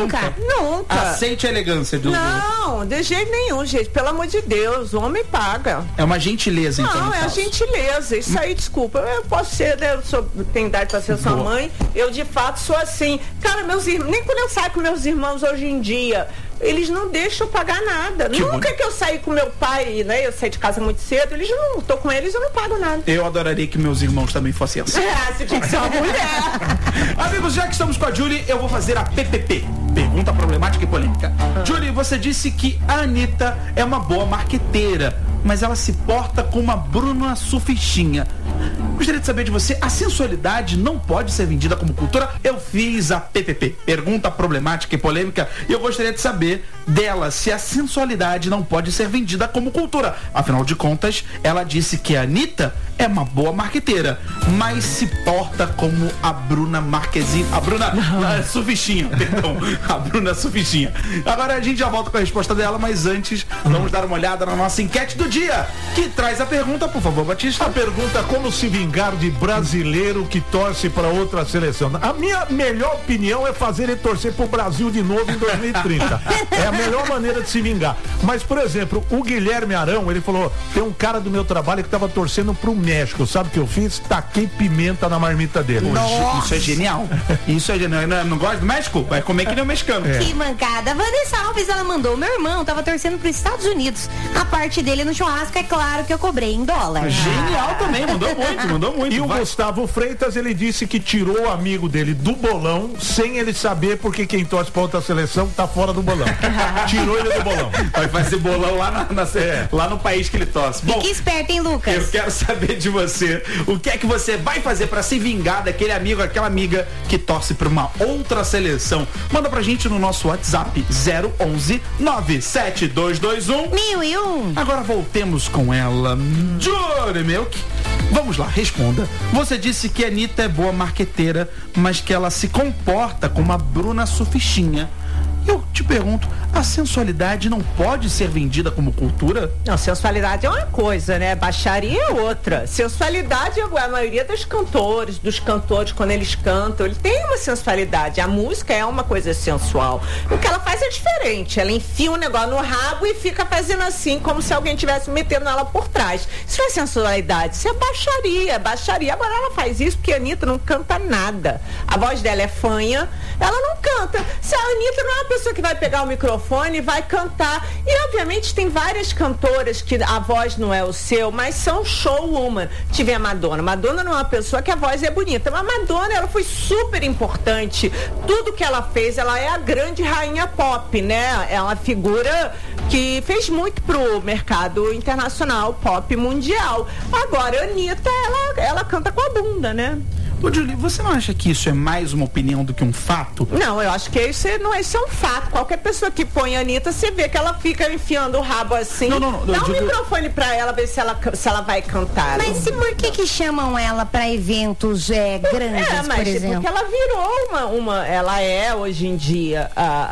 Aceite a elegância do... Não, de jeito nenhum, gente. Pelo amor de Deus, o homem paga. É uma gentileza, então. Não, é a gentileza. Isso aí, desculpa. Eu posso ser, né? Tenho idade pra ser sua mãe. Eu, de fato, sou assim. Cara, meus irmãos, nem quando eu saio com meus irmãos hoje em dia, eles não deixam eu pagar nada. Nunca que eu saí com meu pai, né? Eu saí de casa muito cedo, eles não tô com eles, eu não pago nada. Eu adoraria que meus irmãos também fossem assim. Você tinha que ser uma mulher. Amigos, já que estamos com a Julie, eu vou fazer a PPP. Pergunta problemática e polêmica. Julie, você disse que a Anitta é uma boa marqueteira, mas ela se porta como uma Bruna Surfistinha. Gostaria de saber de você, a sensualidade não pode ser vendida como cultura? Eu fiz a PPP, pergunta problemática e polêmica, e eu gostaria de saber dela se a sensualidade não pode ser vendida como cultura. Afinal de contas, ela disse que a Anitta é uma boa marqueteira, mas se porta como a Bruna Marquezine, a Bruna Surfistinha, perdão, a Bruna Surfistinha. Agora a gente já volta com a resposta dela, mas antes vamos dar uma olhada na nossa enquete do dia, que traz a pergunta, por favor, Batista. A pergunta: como se vingar de brasileiro que torce para outra seleção? A minha melhor opinião é fazer ele torcer pro Brasil de novo em 2030. É a melhor maneira de se vingar. Mas, por exemplo, o Guilherme Arão, ele falou: tem um cara do meu trabalho que tava torcendo pro México. Sabe o que eu fiz? Taquei pimenta na marmita dele. Isso é genial. Isso é genial. Não gosta do México? Vai comer que nem o mexicano. Que mancada. Vanessa Alves, ela mandou: meu irmão tava torcendo pros Estados Unidos. A parte dele no churrasco, é claro que eu cobrei em dólar. Genial também, mandou muito. E o Gustavo Freitas, ele disse que tirou o amigo dele do bolão sem ele saber, porque quem torce pra outra seleção tá fora do bolão. Tirou ele do bolão. Vai fazer bolão lá no país que ele torce. Fique esperto, hein, Lucas? Eu quero saber saber de você. O que é que você vai fazer pra se vingar daquele amigo, aquela amiga que torce pra uma outra seleção? Manda pra gente no nosso WhatsApp 011 97221 1001. Agora voltemos com ela, Julie Milk. Vamos lá, responda. Você disse que a Anitta é boa marqueteira, mas que ela se comporta como a Bruna Sufistinha. Eu te pergunto, a sensualidade não pode ser vendida como cultura? Não, sensualidade é uma coisa, né? Baixaria é outra. Sensualidade, a maioria dos cantores, quando eles cantam, ele tem uma sensualidade. A música é uma coisa sensual. O que ela faz é diferente. Ela enfia um negócio no rabo e fica fazendo assim, como se alguém estivesse metendo ela por trás. Isso não é sensualidade, isso é baixaria. Baixaria. Agora ela faz isso porque a Anitta não canta nada. A voz dela é fanha, ela não canta. Se a Anitta não é uma pessoa que vai pegar o microfone e vai cantar. E obviamente tem várias cantoras que a voz não é o seu, mas são showwoman. Tive a Madonna. Madonna não é uma pessoa que a voz é bonita, mas a Madonna, ela foi super importante. Tudo que ela fez, ela é a grande rainha pop, né? É uma figura que fez muito pro mercado internacional, pop mundial. Agora, a Anitta, ela canta com a bunda, né? Ô, Julie, você não acha que isso é mais uma opinião do que um fato? Não, eu acho que isso é um fato. Qualquer pessoa que põe a Anitta, você vê que ela fica enfiando o rabo assim. Não, Dá um microfone pra ela, ver se ela vai cantar. Mas e por que chamam ela pra eventos grandes, por exemplo? Porque ela virou ela é hoje em dia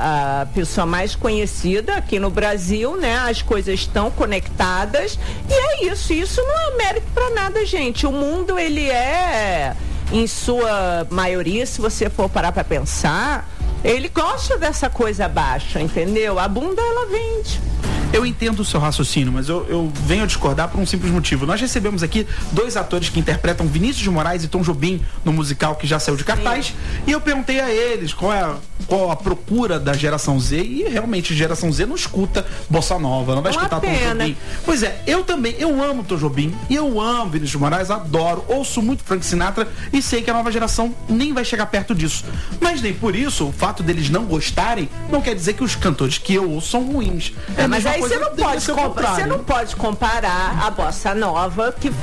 a pessoa mais conhecida aqui no Brasil, né? As coisas estão conectadas e é isso não é mérito pra nada, gente. O mundo, ele é, em sua maioria, se você for parar pra pensar, ele gosta dessa coisa baixa, entendeu? A bunda, ela vende. Eu entendo o seu raciocínio, mas eu venho a discordar por um simples motivo. Nós recebemos aqui 2 atores que interpretam Vinícius de Moraes e Tom Jobim no musical que já saiu de cartaz. Sim. E eu perguntei a eles qual a procura da geração Z. E realmente, a geração Z não escuta Bossa Nova, não vai escutar Tom Jobim. Pois é, eu também, eu amo Tom Jobim e eu amo Vinícius de Moraes, adoro, ouço muito Frank Sinatra e sei que a nova geração nem vai chegar perto disso. Mas nem por isso, o fato deles não gostarem, não quer dizer que os cantores que eu ouço são ruins. Mas aí você não pode comparar a Bossa Nova, que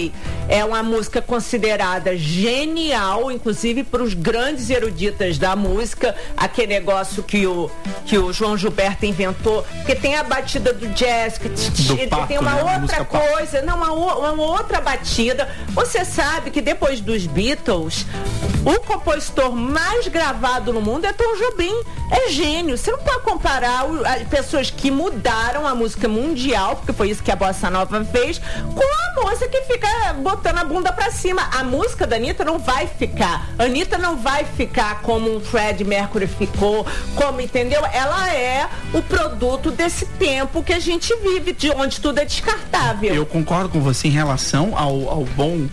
é uma música considerada genial, inclusive para os grandes eruditas da música, aquele negócio que o João Gilberto inventou, porque tem a batida do jazz, que tem uma outra coisa, uma outra batida. Você sabe que depois dos Beatles, o compositor mais gravado no mundo é Tom Jobim. É gênio. Você não pode comparar as pessoas que mudaram a música mundial, porque foi isso que a Bossa Nova fez, com a moça que fica botando a bunda pra cima. A música da Anitta não vai ficar. A Anitta não vai ficar como um Fred Mercury ficou, entendeu? Ela é o produto desse tempo que a gente vive, de onde tudo é descartável. Eu concordo com você em relação ao bom...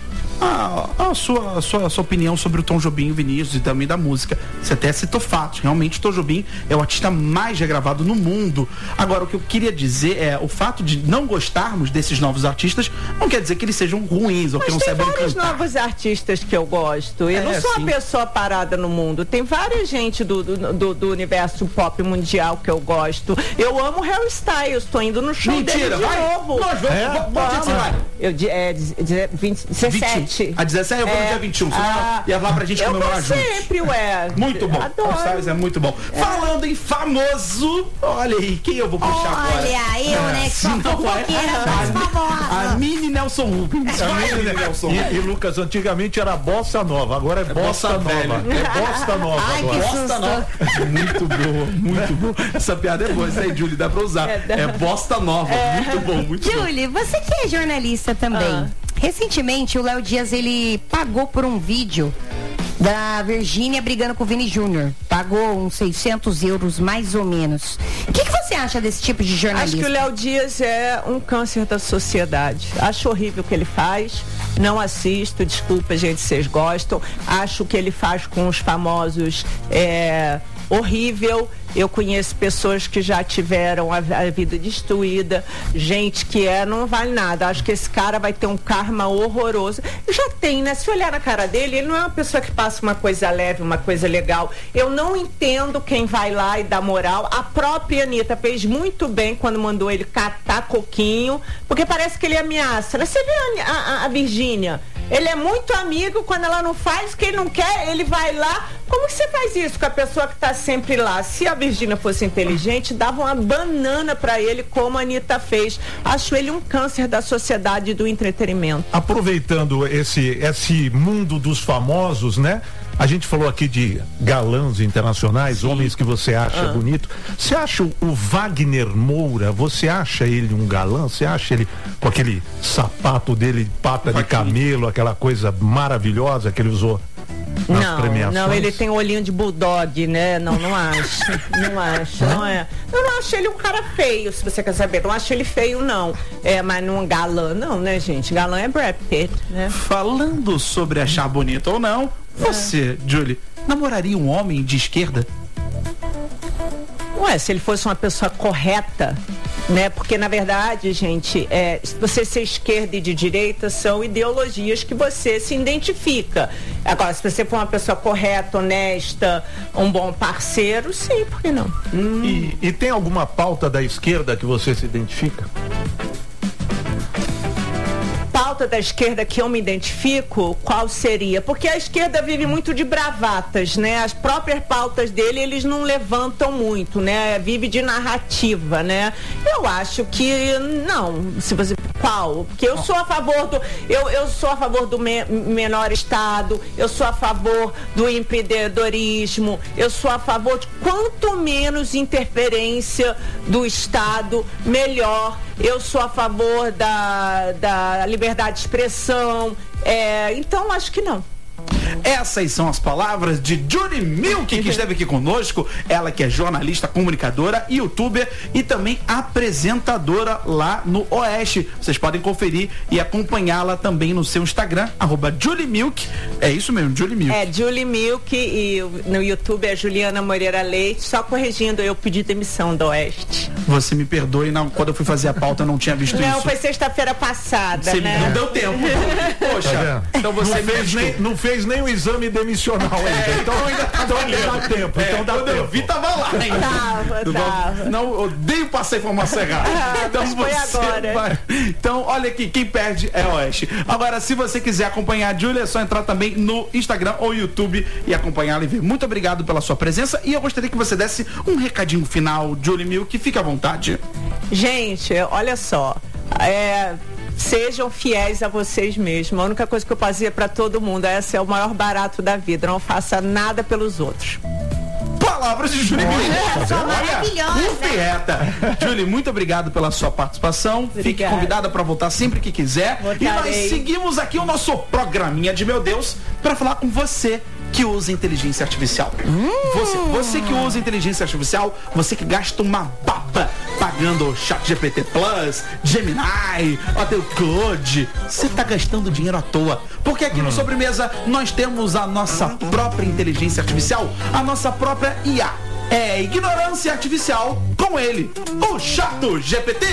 A sua opinião sobre o Tom Jobim e o Vinícius e também da música. Você até citou fatos. Realmente, o Tom Jobim é o artista mais regravado no mundo. Agora, o que eu queria dizer é o fato de não gostarmos desses novos artistas não quer dizer que eles sejam ruins ou que não sabem cantar. Tem vários novos artistas que eu gosto. Eu não sou uma pessoa parada no mundo. Tem várias gente do universo pop mundial que eu gosto. Eu amo Harry Styles. Tô indo no show dele de novo. Nós vamos. 17. A 17 eu vou no dia 21. Você ia lá pra gente comemorar juntos. Sempre, Muito bom. Adoro. Styles é muito bom. Falando em famoso, olha aí, quem eu vou puxar agora? Olha, eu, né, que sou fofoqueira mais famosa. A Mini Nelson Rubens. E Lucas, antigamente era Bossa Nova, agora é Bossa Nova. É Bossa Nova. Ai, agora. que Bossa Nova. Muito boa, muito boa. Essa piada é boa, essa aí, Julie, dá pra usar. É Bossa Nova. Muito bom, muito bom. Julie, você que é jornalista também. Recentemente, o Léo Dias, ele pagou por um vídeo da Virgínia brigando com o Vini Júnior. Pagou uns 600 euros, mais ou menos. O que você acha desse tipo de jornalismo? Acho que o Léo Dias é um câncer da sociedade. Acho horrível o que ele faz. Não assisto, desculpa, gente, vocês gostam. Acho que ele faz com os famosos horrível. Eu conheço pessoas que já tiveram a vida destruída, gente que não vale nada. Acho que esse cara vai ter um karma horroroso. Já tem, né? Se olhar na cara dele, ele não é uma pessoa que passa uma coisa leve, uma coisa legal. Eu não entendo quem vai lá e dá moral. A própria Anitta fez muito bem quando mandou ele catar coquinho, porque parece que ele ameaça. Você vê a Virgínia? Ele é muito amigo, quando ela não faz o que ele não quer, ele vai lá. Como que você faz isso com a pessoa que tá sempre lá? Se a Virgínia fosse inteligente, dava uma banana pra ele, como a Anitta fez. Acho ele um câncer da sociedade e do entretenimento. Aproveitando esse mundo dos famosos, né? A gente falou aqui de galãs internacionais, sim, homens que você acha bonito. Você acha o Wagner Moura, você acha ele um galã? Você acha ele com aquele sapato dele, pata de camelo, aquela coisa maravilhosa que ele usou nas premiações? Não, ele tem olhinho de bulldog, né? Não acho. Não acho, não é. Eu não acho ele um cara feio, se você quer saber. Não acho ele feio, não. Mas não galã, não, né, gente? Galã é Brad Pitt, né? Falando sobre achar bonito ou não, você, Julie, namoraria um homem de esquerda? Se ele fosse uma pessoa correta, né? Porque, na verdade, gente, você ser esquerda e de direita são ideologias que você se identifica. Agora, se você for uma pessoa correta, honesta, um bom parceiro, sim, por que não? E tem alguma pauta da esquerda que você se identifica? Pauta da esquerda que eu me identifico, qual seria? Porque a esquerda vive muito de bravatas, né? As próprias pautas dele, eles não levantam muito, né? Vive de narrativa, né? Eu acho que não, se você... Qual? Porque eu sou a favor do... Eu sou a favor do menor Estado, eu sou a favor do empreendedorismo, eu sou a favor de quanto menos interferência do Estado, melhor. Eu sou a favor da liberdade de expressão, então acho que não. Essas são as palavras de Julie Milk, que esteve aqui conosco. Ela que é jornalista, comunicadora, youtuber e também apresentadora lá no Oeste. Vocês podem conferir e acompanhá-la também no seu Instagram, @JulieMilk. É isso mesmo, Julie Milk. Julie Milk, e no YouTube é Juliana Moreira Leite. Só corrigindo, eu pedi demissão do Oeste. Você me perdoe, quando eu fui fazer a pauta eu não tinha visto isso. Não, foi sexta-feira passada, né? Não deu tempo. Poxa, então você não fez nem o exame demissional ainda. Então dá tempo. Então dá tempo. Eu vi, tava lá. Tava. Não, odeio passar informação errada. Então foi agora. Então, olha aqui, quem perde é o Oeste. Agora, se você quiser acompanhar a Julie, é só entrar também no Instagram ou YouTube e acompanhá-la e ver. Muito obrigado pela sua presença e eu gostaria que você desse um recadinho final, Julie Milk, fique à vontade. Gente, olha só. Sejam fiéis a vocês mesmos. A única coisa que eu fazia para todo mundo, esse é o maior barato da vida. Não faça nada pelos outros. Palavras de Julie Milk. Maravilhosa. Julie, muito obrigado pela sua participação. Obrigada. Fique convidada para voltar sempre que quiser. Voltarei. E nós seguimos aqui o nosso programinha de meu Deus para falar com você que usa inteligência artificial. Você que usa inteligência artificial, você que gasta uma baba pagando o ChatGPT Plus, Gemini, até o Claude, você tá gastando dinheiro à toa. Porque aqui no Sobremesa nós temos a nossa própria inteligência artificial, a nossa própria IA. É ignorância artificial com ele, o ChatGPT.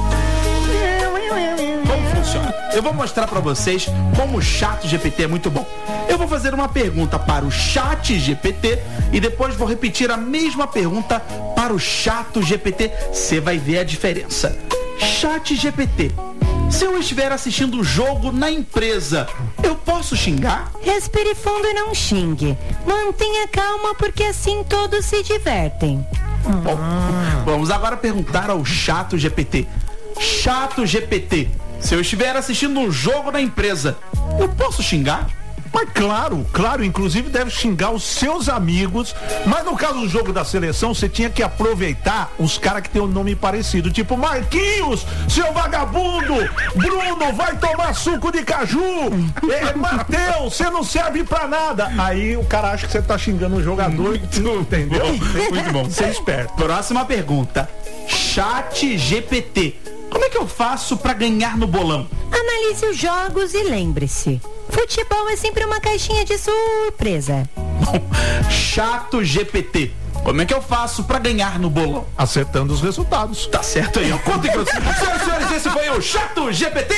Como funciona? Eu vou mostrar pra vocês como o ChatGPT é muito bom. Eu vou fazer uma pergunta para o ChatGPT e depois vou repetir a mesma pergunta para o ChatGPT. Você vai ver a diferença. ChatGPT, se eu estiver assistindo o jogo na empresa, eu posso xingar? Respire fundo e não xingue. Mantenha calma porque assim todos se divertem. Bom, vamos agora perguntar ao ChatGPT. ChatGPT, se eu estiver assistindo um jogo na empresa, eu posso xingar? Mas claro, inclusive deve xingar os seus amigos, mas no caso do jogo da seleção, você tinha que aproveitar os caras que tem um nome parecido, tipo Marquinhos, seu vagabundo, Bruno, vai tomar suco de caju, Mateus, você não serve pra nada. Aí o cara acha que você tá xingando um jogador, entendeu? Muito bom. Você é esperto. Próxima pergunta. ChatGPT, como é que eu faço pra ganhar no bolão? Analise os jogos e lembre-se, futebol é sempre uma caixinha de surpresa. ChatGPT, Como é que eu faço pra ganhar no bolão? Acertando os resultados. Tá certo aí, ó. Contem com senhoras e senhores, esse foi o Chato GPT.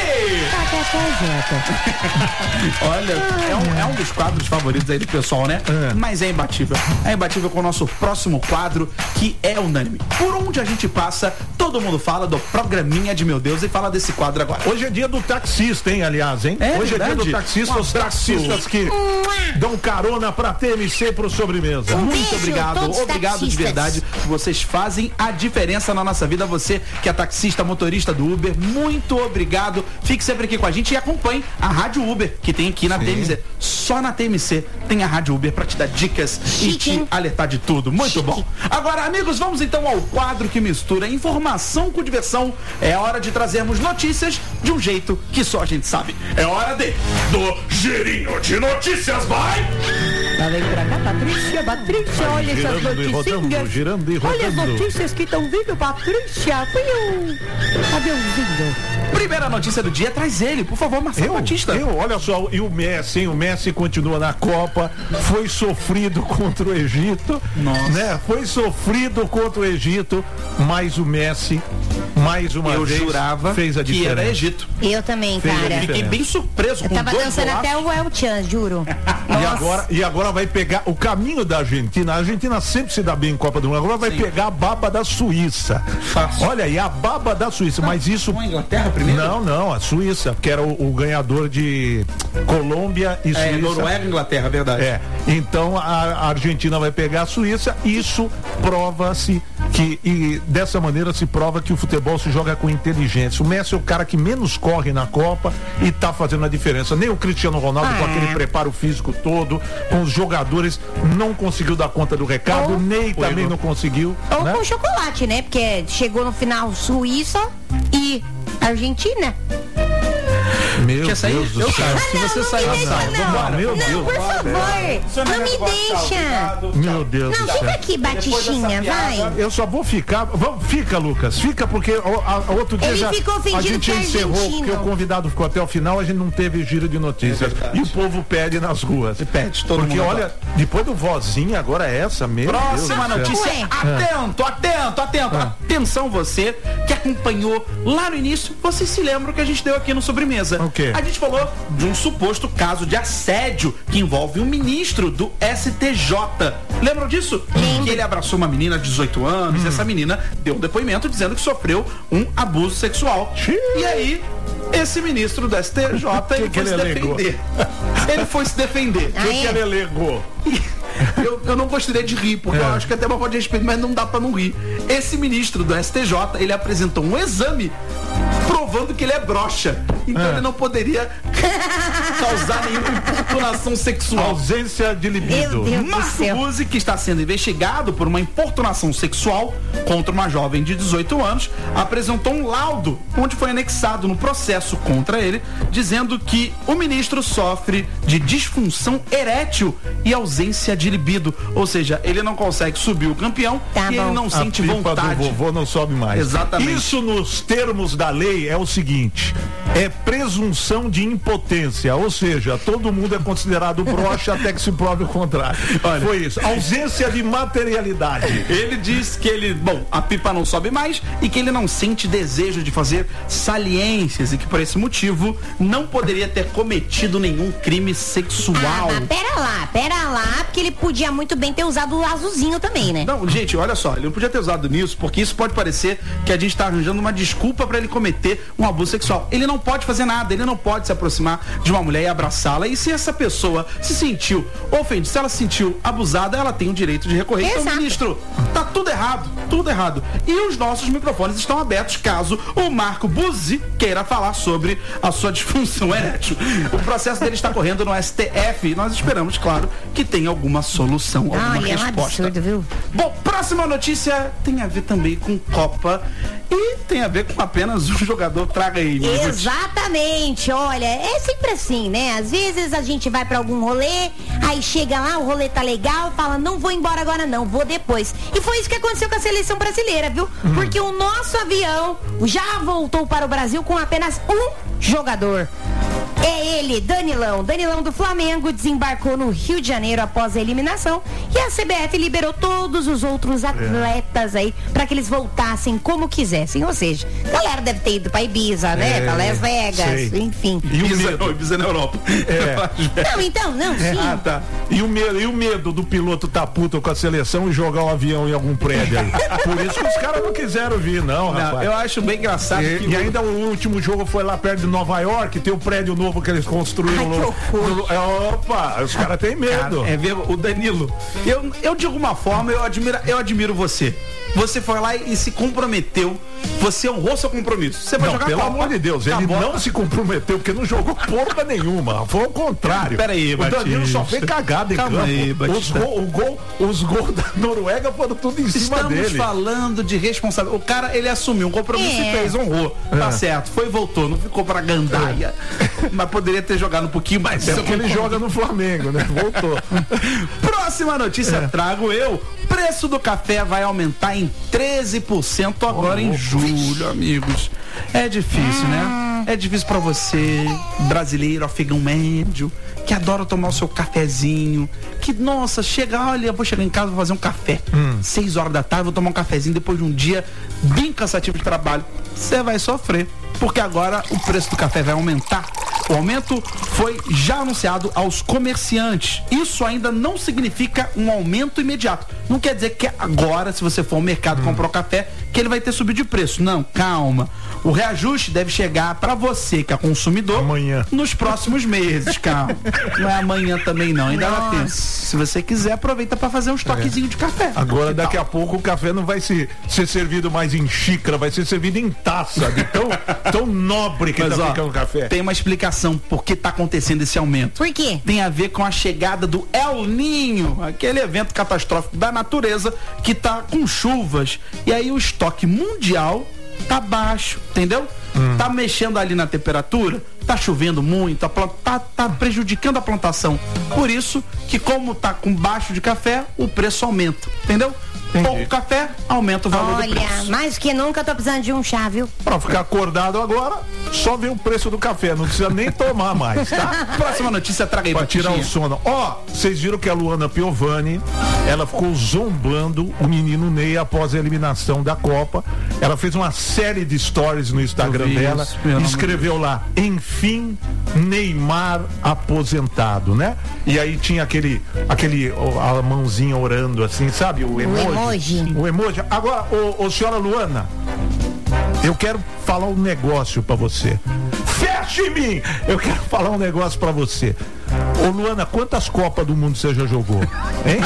Olha, é um dos quadros favoritos aí do pessoal, né? Mas é imbatível. É imbatível com o nosso próximo quadro, que é unânime. Por onde a gente passa, todo mundo fala do programinha de Meu Deus e fala desse quadro agora. Hoje é dia do taxista, hein, aliás, hein? Hoje é dia do taxista, os taxistas que dão carona pra TMC pro sobremesa. Muito obrigado, obrigado de verdade. Vocês fazem a diferença na nossa vida. Você que é taxista, motorista do Uber, muito obrigado. Fique sempre aqui com a gente e acompanhe a Rádio Uber, que tem aqui na TMC. Só na TMC tem a Rádio Uber pra te dar dicas e te alertar de tudo. Muito bom. Agora, amigos, vamos então ao quadro que mistura informação com diversão. É hora de trazermos notícias de um jeito que só a gente sabe. É hora do Girinho de Notícias, vai! Vem pra cá, Patrícia, olha essas notícias. Girando e rodando. Olha as notícias que estão vindo, Patrícia. Aviãozinho. Primeira notícia do dia, traz ele, por favor, Marcelo Batista. Olha só, e o Messi, hein? O Messi continua na Copa, foi sofrido contra o Egito. Nossa. Né? Foi sofrido contra o Egito, mas o Messi, mais uma vez, jurava fez a diferença. Que era Egito. Eu também, cara. Fiquei bem surpreso com eu tava dançando até o El Chan, juro. E agora vai pegar o caminho da Argentina. A Argentina sempre se dá bem em Copa do Mundo. Agora vai pegar a baba da Suíça. Fácil. Olha aí, a baba da Suíça. Mas isso. Com a Inglaterra primeiro? Não, a Suíça, que era o ganhador de Colômbia e Suíça. Noruega e Inglaterra, verdade. Então a Argentina vai pegar a Suíça. Isso prova-se que, e dessa maneira se prova que o futebol se joga com inteligência. O Messi é o cara que menos corre na Copa e tá fazendo a diferença. Nem o Cristiano Ronaldo, com aquele preparo físico todo, com os jogadores, não conseguiu dar conta do recado. O Ney também não conseguiu. Ou com chocolate, né? Porque chegou no final Suíça e Argentina. Meu Deus do céu. Se você sair, meu Deus. Por favor, não me deixa. Meu Deus do Não, céu. fica aqui, Batistinha, vai. Eu só vou ficar. Fica, Lucas. Fica, porque outro dia Ele ficou a gente encerrou, porque o convidado ficou até o final, a gente não teve giro de notícias. E o povo pede nas ruas. Pede, todo mundo. Porque olha, depois do vozinha, agora é essa mesmo. Próxima notícia. Atento. Atenção, você que acompanhou lá no início, vocês se lembram que a gente deu aqui no Sobremesa. O quê? A gente falou de um suposto caso de assédio que envolve um ministro do STJ. Lembram disso? Que ele abraçou uma menina de 18 anos e essa menina deu um depoimento dizendo que sofreu um abuso sexual. E aí, esse ministro do STJ ele foi se defender. Ele foi se defender. O que ele alegou? Eu não gostaria de rir, porque eu acho que até uma falta de respeito, mas não dá pra não rir. Esse ministro do STJ, ele apresentou um exame provando que ele é broxa. Então ele não poderia causar nenhuma importunação sexual. Ausência de libido. Marco Buzzi, que está sendo investigado por uma importunação sexual contra uma jovem de 18 anos, apresentou um laudo onde foi anexado no processo contra ele, dizendo que o ministro sofre de disfunção erétil e ausência de libido. Ou seja, ele não consegue subir o campeão e ele não sente vontade. Do vovô não sobe mais. Exatamente. Isso nos termos da lei é o seguinte: é presunção de impotência, ou seja, todo mundo é considerado broxa até que se prove o contrário. Olha, foi isso. Ausência de materialidade. Ele diz que a pipa não sobe mais e que ele não sente desejo de fazer saliências e que por esse motivo não poderia ter cometido nenhum crime sexual. Mas pera lá, porque ele podia muito bem ter usado o azulzinho também, né? Não, gente, olha só, ele não podia ter usado nisso, porque isso pode parecer que a gente tá arranjando uma desculpa pra ele cometer um abuso sexual. Ele não pode fazer nada, ele não pode se aproximar de uma mulher e abraçá-la, e se essa pessoa se sentiu ofendida, se ela se sentiu abusada, ela tem o direito de recorrer. Exato. Então, ministro, tá tudo errado. E os nossos microfones estão abertos caso o Marco Buzzi queira falar sobre a sua disfunção erétil. O processo dele está correndo no STF e nós esperamos, claro, que tenha alguma solução, alguma resposta. É um absurdo, viu? Bom, próxima notícia tem a ver também com Copa e tem a ver com apenas um jogador. Traga aí. Exatamente, olha, é sempre assim, né? Às vezes a gente vai pra algum rolê, aí chega lá, o rolê tá legal, fala, não vou embora agora não, vou depois. E foi isso que aconteceu com a seleção brasileira, viu? Porque o nosso avião já voltou para o Brasil com apenas um jogador. É ele, Danilão. Danilão do Flamengo desembarcou no Rio de Janeiro após a eliminação e a CBF liberou todos os outros atletas aí para que eles voltassem como quisessem. Ou seja, a galera deve ter ido pra Ibiza, né? Pra Las Vegas, enfim. E o Ibiza na Europa. Sim. Ah, tá. E o medo do piloto tá puto com a seleção e jogar o avião em algum prédio aí. Por isso que os caras não quiseram vir, não, rapaz. Eu acho bem engraçado E ainda o último jogo foi lá perto de Nova York, tem o prédio novo que eles construíram. Opa, os caras têm medo. Cara, ver o Danilo. Eu de alguma forma, eu admiro você. Você foi lá e se comprometeu. Você honrou seu compromisso. Você vai jogar pelo amor de Deus, ele não se comprometeu, porque não jogou porra nenhuma. Foi ao contrário. Peraí, o Danilo só fez cagada em campo. Aí, os gols da Noruega foram tudo em cima dele. Estamos falando de responsabilidade. O cara, ele assumiu um compromisso e fez, honrou. Tá certo, foi e voltou, não ficou pra gandaia. Mas poderia ter jogado um pouquinho mais. É porque ele joga no Flamengo, né? Voltou. Próxima notícia, trago eu. Preço do café vai aumentar em 13% agora em julho, amigos. É difícil, né? É difícil pra você, brasileiro, afegão médio, que adora tomar o seu cafezinho, que, nossa, olha, eu vou chegar em casa, vou fazer um café. 6 horas da tarde, vou tomar um cafezinho depois de um dia bem cansativo de trabalho. Você vai sofrer, porque agora o preço do café vai aumentar. O aumento foi já anunciado aos comerciantes. Isso ainda não significa um aumento imediato. Não quer dizer que agora, se você for ao mercado comprar o café, que ele vai ter subido de preço. Não, calma. O reajuste deve chegar para você, que é consumidor, amanhã, nos próximos meses, calma. Não é amanhã também não, ainda dá tempo. Se você quiser, aproveita para fazer um estoquezinho de café. Agora, daqui a pouco, o café não vai ser servido mais em xícara, vai ser servido em taça, de tão nobre que tá ficando o café. Tem uma explicação por que tá acontecendo esse aumento. Por quê? Tem a ver com a chegada do El Niño, aquele evento catastrófico da natureza que tá com chuvas. E aí o estoque mundial tá baixo, entendeu? Tá mexendo ali na temperatura, tá chovendo muito, tá prejudicando a plantação. Por isso que, como tá com baixo de café, o preço aumenta, entendeu? Pouco café, aumenta o valor do preço. Olha, mais que nunca eu tô precisando de um chá, viu? Pra ficar acordado agora, só ver o preço do café, não precisa nem tomar mais, tá? Próxima notícia, traga aí, pra tirar o sono. Vocês viram que a Luana Piovani, ela ficou zombando o menino Ney após a eliminação da Copa. Ela fez uma série de stories no Instagram dela e escreveu lá: enfim, Neymar aposentado, né? E aí tinha a mãozinha orando assim, sabe? O emoji. O emoji. Agora, senhora Luana, eu quero falar um negócio pra você. Feche em mim! Eu quero falar um negócio pra você. Ô Luana, quantas Copas do Mundo você já jogou? Hein?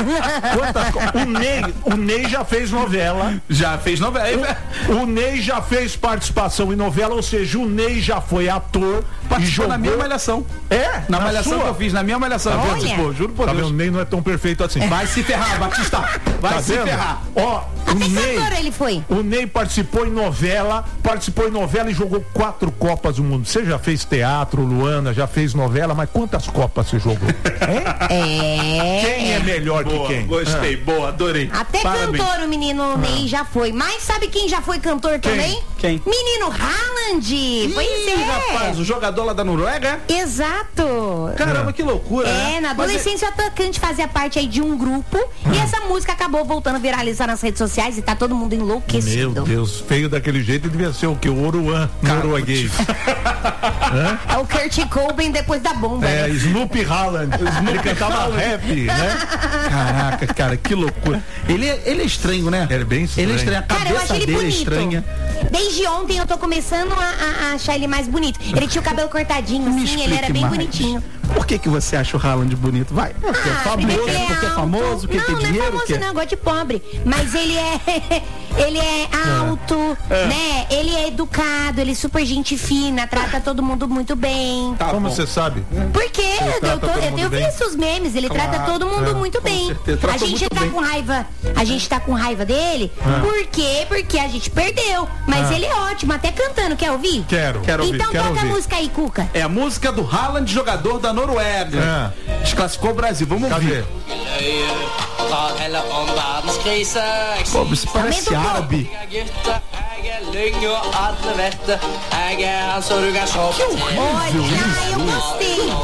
O Ney já fez novela. Já fez novela. O Ney já fez participação em novela, ou seja, o Ney já foi ator. Participou na minha malhação. Na malhação sua? que eu fiz, na minha malhação. Olha. Juro por Deus. O Ney não é tão perfeito assim. Vai se ferrar, Batista. Vai se ferrar. Ele foi. O Ney participou em novela e jogou 4 Copas do Mundo. Você já fez teatro, Luana, já fez novela, mas quantas Copas você jogou? Quem é melhor que quem? Gostei, boa, adorei. Até Parabéns. cantor o menino Ney já foi. Mas sabe quem já foi cantor também? Quem? Menino Haaland. Pois rapaz, o jogador lá da Noruega? Exato. Caramba, que loucura. Na adolescência o atacante fazia parte aí de um grupo e essa música acabou voltando a viralizar nas redes sociais e tá todo mundo enlouquecido. Meu Deus, feio daquele jeito devia ser o que? O Oruan norueguês. É o Kurt Cobain depois da bomba. É, Snoopy Haaland. Ele cantava rap, né? Caraca, cara, que loucura. Ele é estranho, né? Ele é bem estranho. Ele é estranho, a Cara, eu cabeça acho ele dele bonito. é estranha. Desde ontem eu tô começando a achar ele mais bonito. Ele tinha o cabelo cortadinho, assim, ele era bem bonitinho. Por que você acha o Haaland bonito? Vai. Porque é famoso, porque é alto. famoso, porque tem dinheiro. Não é famoso não, gosto de pobre. Mas ele é alto, né? Ele é educado, ele é super gente fina, trata todo mundo muito bem. Como você sabe? Porque eu vi esses memes, ele trata todo mundo muito bem. A gente tá com raiva. A gente tá com raiva dele. Por quê? Porque a gente perdeu. Mas ele é ótimo, até cantando. Quer ouvir? Quero ouvir. Então toca a música aí, Cuca. É a música do Haaland, jogador da Noruega. Desclassificou o Brasil. Vamos ouvir. Pô, isso parece árabe. Eu gostei.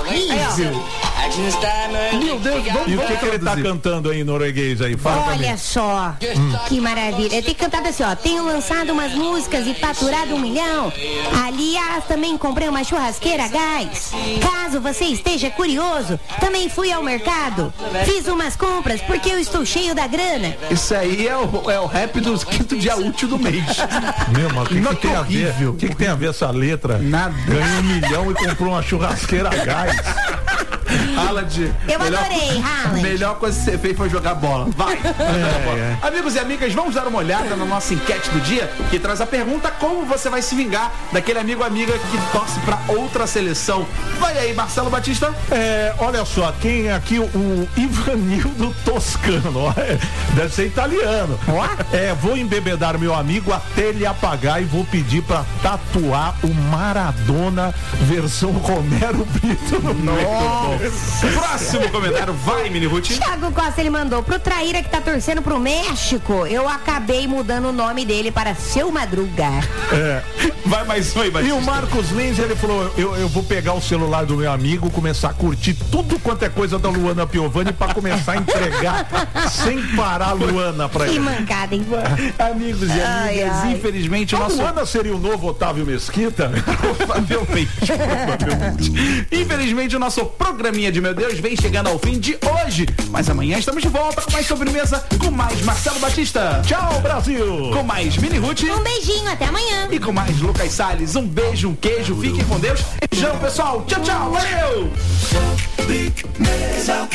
Meu Deus, e o que ele tá cantando aí em norueguês aí? Fala pra Olha mim. só, que maravilha. Ele tem cantado assim, ó. Tenho lançado umas músicas e faturado 1 milhão. Aliás, também comprei uma churrasqueira a gás. Caso você esteja curioso, também fui ao mercado. Fiz umas compras porque eu estou cheio da grana. Isso aí é o rap do 5º dia útil do mês. Meu, mas o que tem a ver? O que tem a ver essa letra? Nada. Ganhou 1 milhão e comprou uma churrasqueira a gás. Haaland. Eu adorei, Haaland. Melhor coisa que você fez foi jogar bola. Vai. Amigos e amigas, vamos dar uma olhada na nossa enquete do dia, que traz a pergunta: como você vai se vingar daquele amigo ou amiga que torce pra outra seleção? Vai aí, Marcelo Batista. Olha só, quem aqui, o Ivanildo Toscano, ó, deve ser italiano. Vou embebedar meu amigo até ele apagar e vou pedir pra tatuar o Maradona versão Romero Brito no peito. Próximo comentário, vai, Mini Ruth. Thiago Costa, ele mandou: pro traíra que tá torcendo pro México, eu acabei mudando o nome dele para Seu Madruga. Vai mais um aí, Batista. E o Marcos Lins, ele falou: eu vou pegar o celular do meu amigo, começar a curtir tudo quanto é coisa da Luana Piovani pra começar a entregar sem parar a Luana pra ele. Que mancada, hein? Amigos e amigas, infelizmente o nosso... Luana seria o novo Otávio Mesquita? Provavelmente. Infelizmente o nosso programinha de Meu Deus vem chegando ao fim de hoje, mas amanhã estamos de volta com mais sobremesa, com mais Marcelo Batista. Tchau, Brasil. Com mais Mini Ruth. Um beijinho, até amanhã. E com mais Lucas Salles. Um beijo, um queijo, fiquem com Deus. Beijão, pessoal. Tchau, tchau. Valeu. Sobremesa,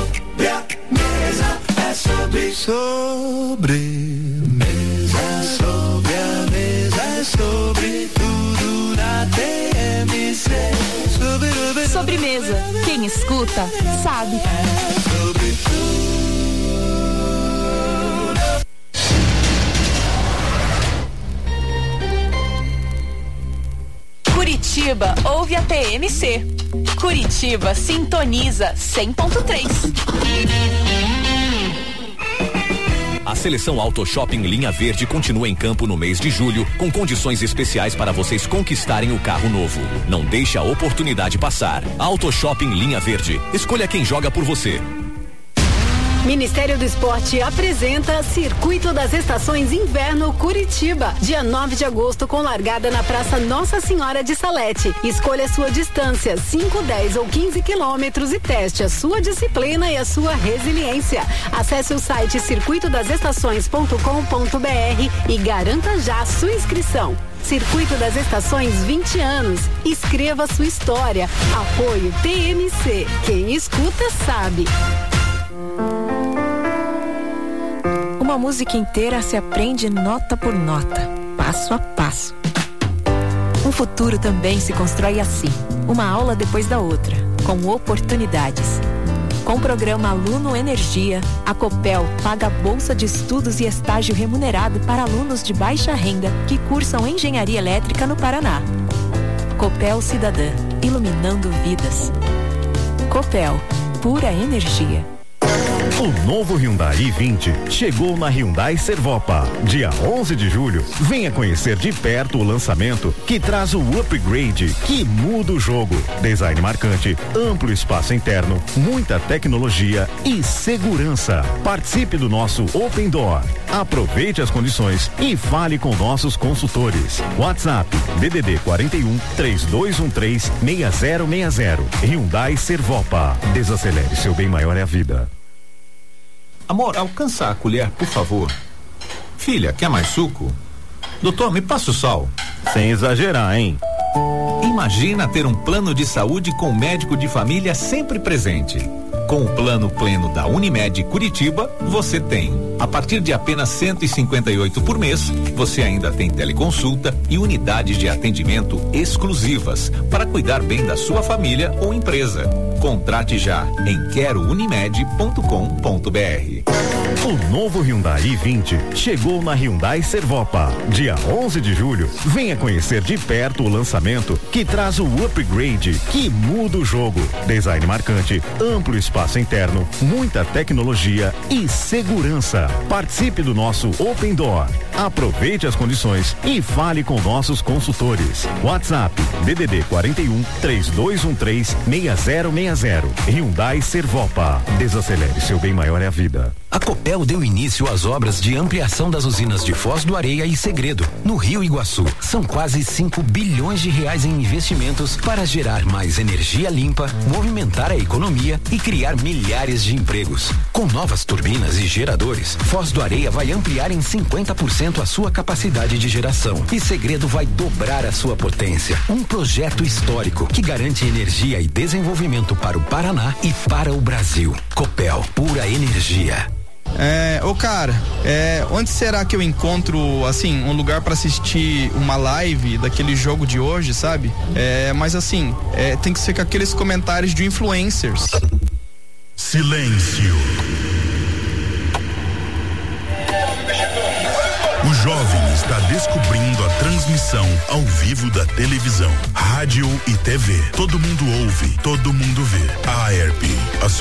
é sobre tudo na TMC. Sobremesa. Quem escuta, sabe. Curitiba ouve a TMC. Curitiba sintoniza 100.3. A seleção Auto Shopping Linha Verde continua em campo no mês de julho, com condições especiais para vocês conquistarem o carro novo. Não deixe a oportunidade passar. Auto Shopping Linha Verde. Escolha quem joga por você. Ministério do Esporte apresenta Circuito das Estações Inverno Curitiba, dia 9 de agosto, com largada na Praça Nossa Senhora de Salete. Escolha sua distância, 5, 10 ou 15 quilômetros e teste a sua disciplina e a sua resiliência. Acesse o site circuitodasestações.com.br e garanta já sua inscrição. Circuito das Estações 20 anos. Escreva sua história. Apoio TMC. Quem escuta sabe. Uma música inteira se aprende nota por nota, passo a passo. Um futuro também se constrói assim, uma aula depois da outra, com oportunidades. Com o programa Aluno Energia, a Copel paga bolsa de estudos e estágio remunerado para alunos de baixa renda que cursam engenharia elétrica no Paraná. Copel Cidadã, iluminando vidas. Copel, pura energia. O novo Hyundai i20 chegou na Hyundai Servopa. Dia 11 de julho, venha conhecer de perto o lançamento que traz o upgrade que muda o jogo. Design marcante, amplo espaço interno, muita tecnologia e segurança. Participe do nosso Open Door. Aproveite as condições e fale com nossos consultores. WhatsApp DDD 41 3213 6060. Hyundai Servopa. Desacelere, seu bem maior é a vida. Amor, alcança a colher, por favor. Filha, quer mais suco? Doutor, me passa o sal. Sem exagerar, hein? Imagina ter um plano de saúde com médico de família sempre presente. Com o plano pleno da Unimed Curitiba, você tem. A partir de apenas R$158 por mês, você ainda tem teleconsulta e unidades de atendimento exclusivas para cuidar bem da sua família ou empresa. Contrate já em querounimed.com.br. O novo Hyundai i20 chegou na Hyundai Servopa. Dia 11 de julho, venha conhecer de perto o lançamento que traz o upgrade que muda o jogo. Design marcante, amplo espaço interno, muita tecnologia e segurança. Participe do nosso Open Door. Aproveite as condições e fale com nossos consultores. WhatsApp DDD 41 3213 6060. Hyundai Servopa. Desacelere, seu bem maior é a vida. A Copel deu início às obras de ampliação das usinas de Foz do Areia e Segredo, no Rio Iguaçu. São quase 5 bilhões de reais em investimentos para gerar mais energia limpa, movimentar a economia e criar milhares de empregos. Com novas turbinas e geradores, Foz do Areia vai ampliar em 50% a sua capacidade de geração e Segredo vai dobrar a sua potência. Um projeto histórico que garante energia e desenvolvimento para o Paraná e para o Brasil. Copel, pura energia. Onde será que eu encontro, assim, um lugar pra assistir uma live daquele jogo de hoje, sabe? Mas assim, tem que ser com aqueles comentários de influencers. Silêncio. O jovem está descobrindo a transmissão ao vivo da televisão, rádio e TV. Todo mundo ouve, todo mundo vê. A AERP,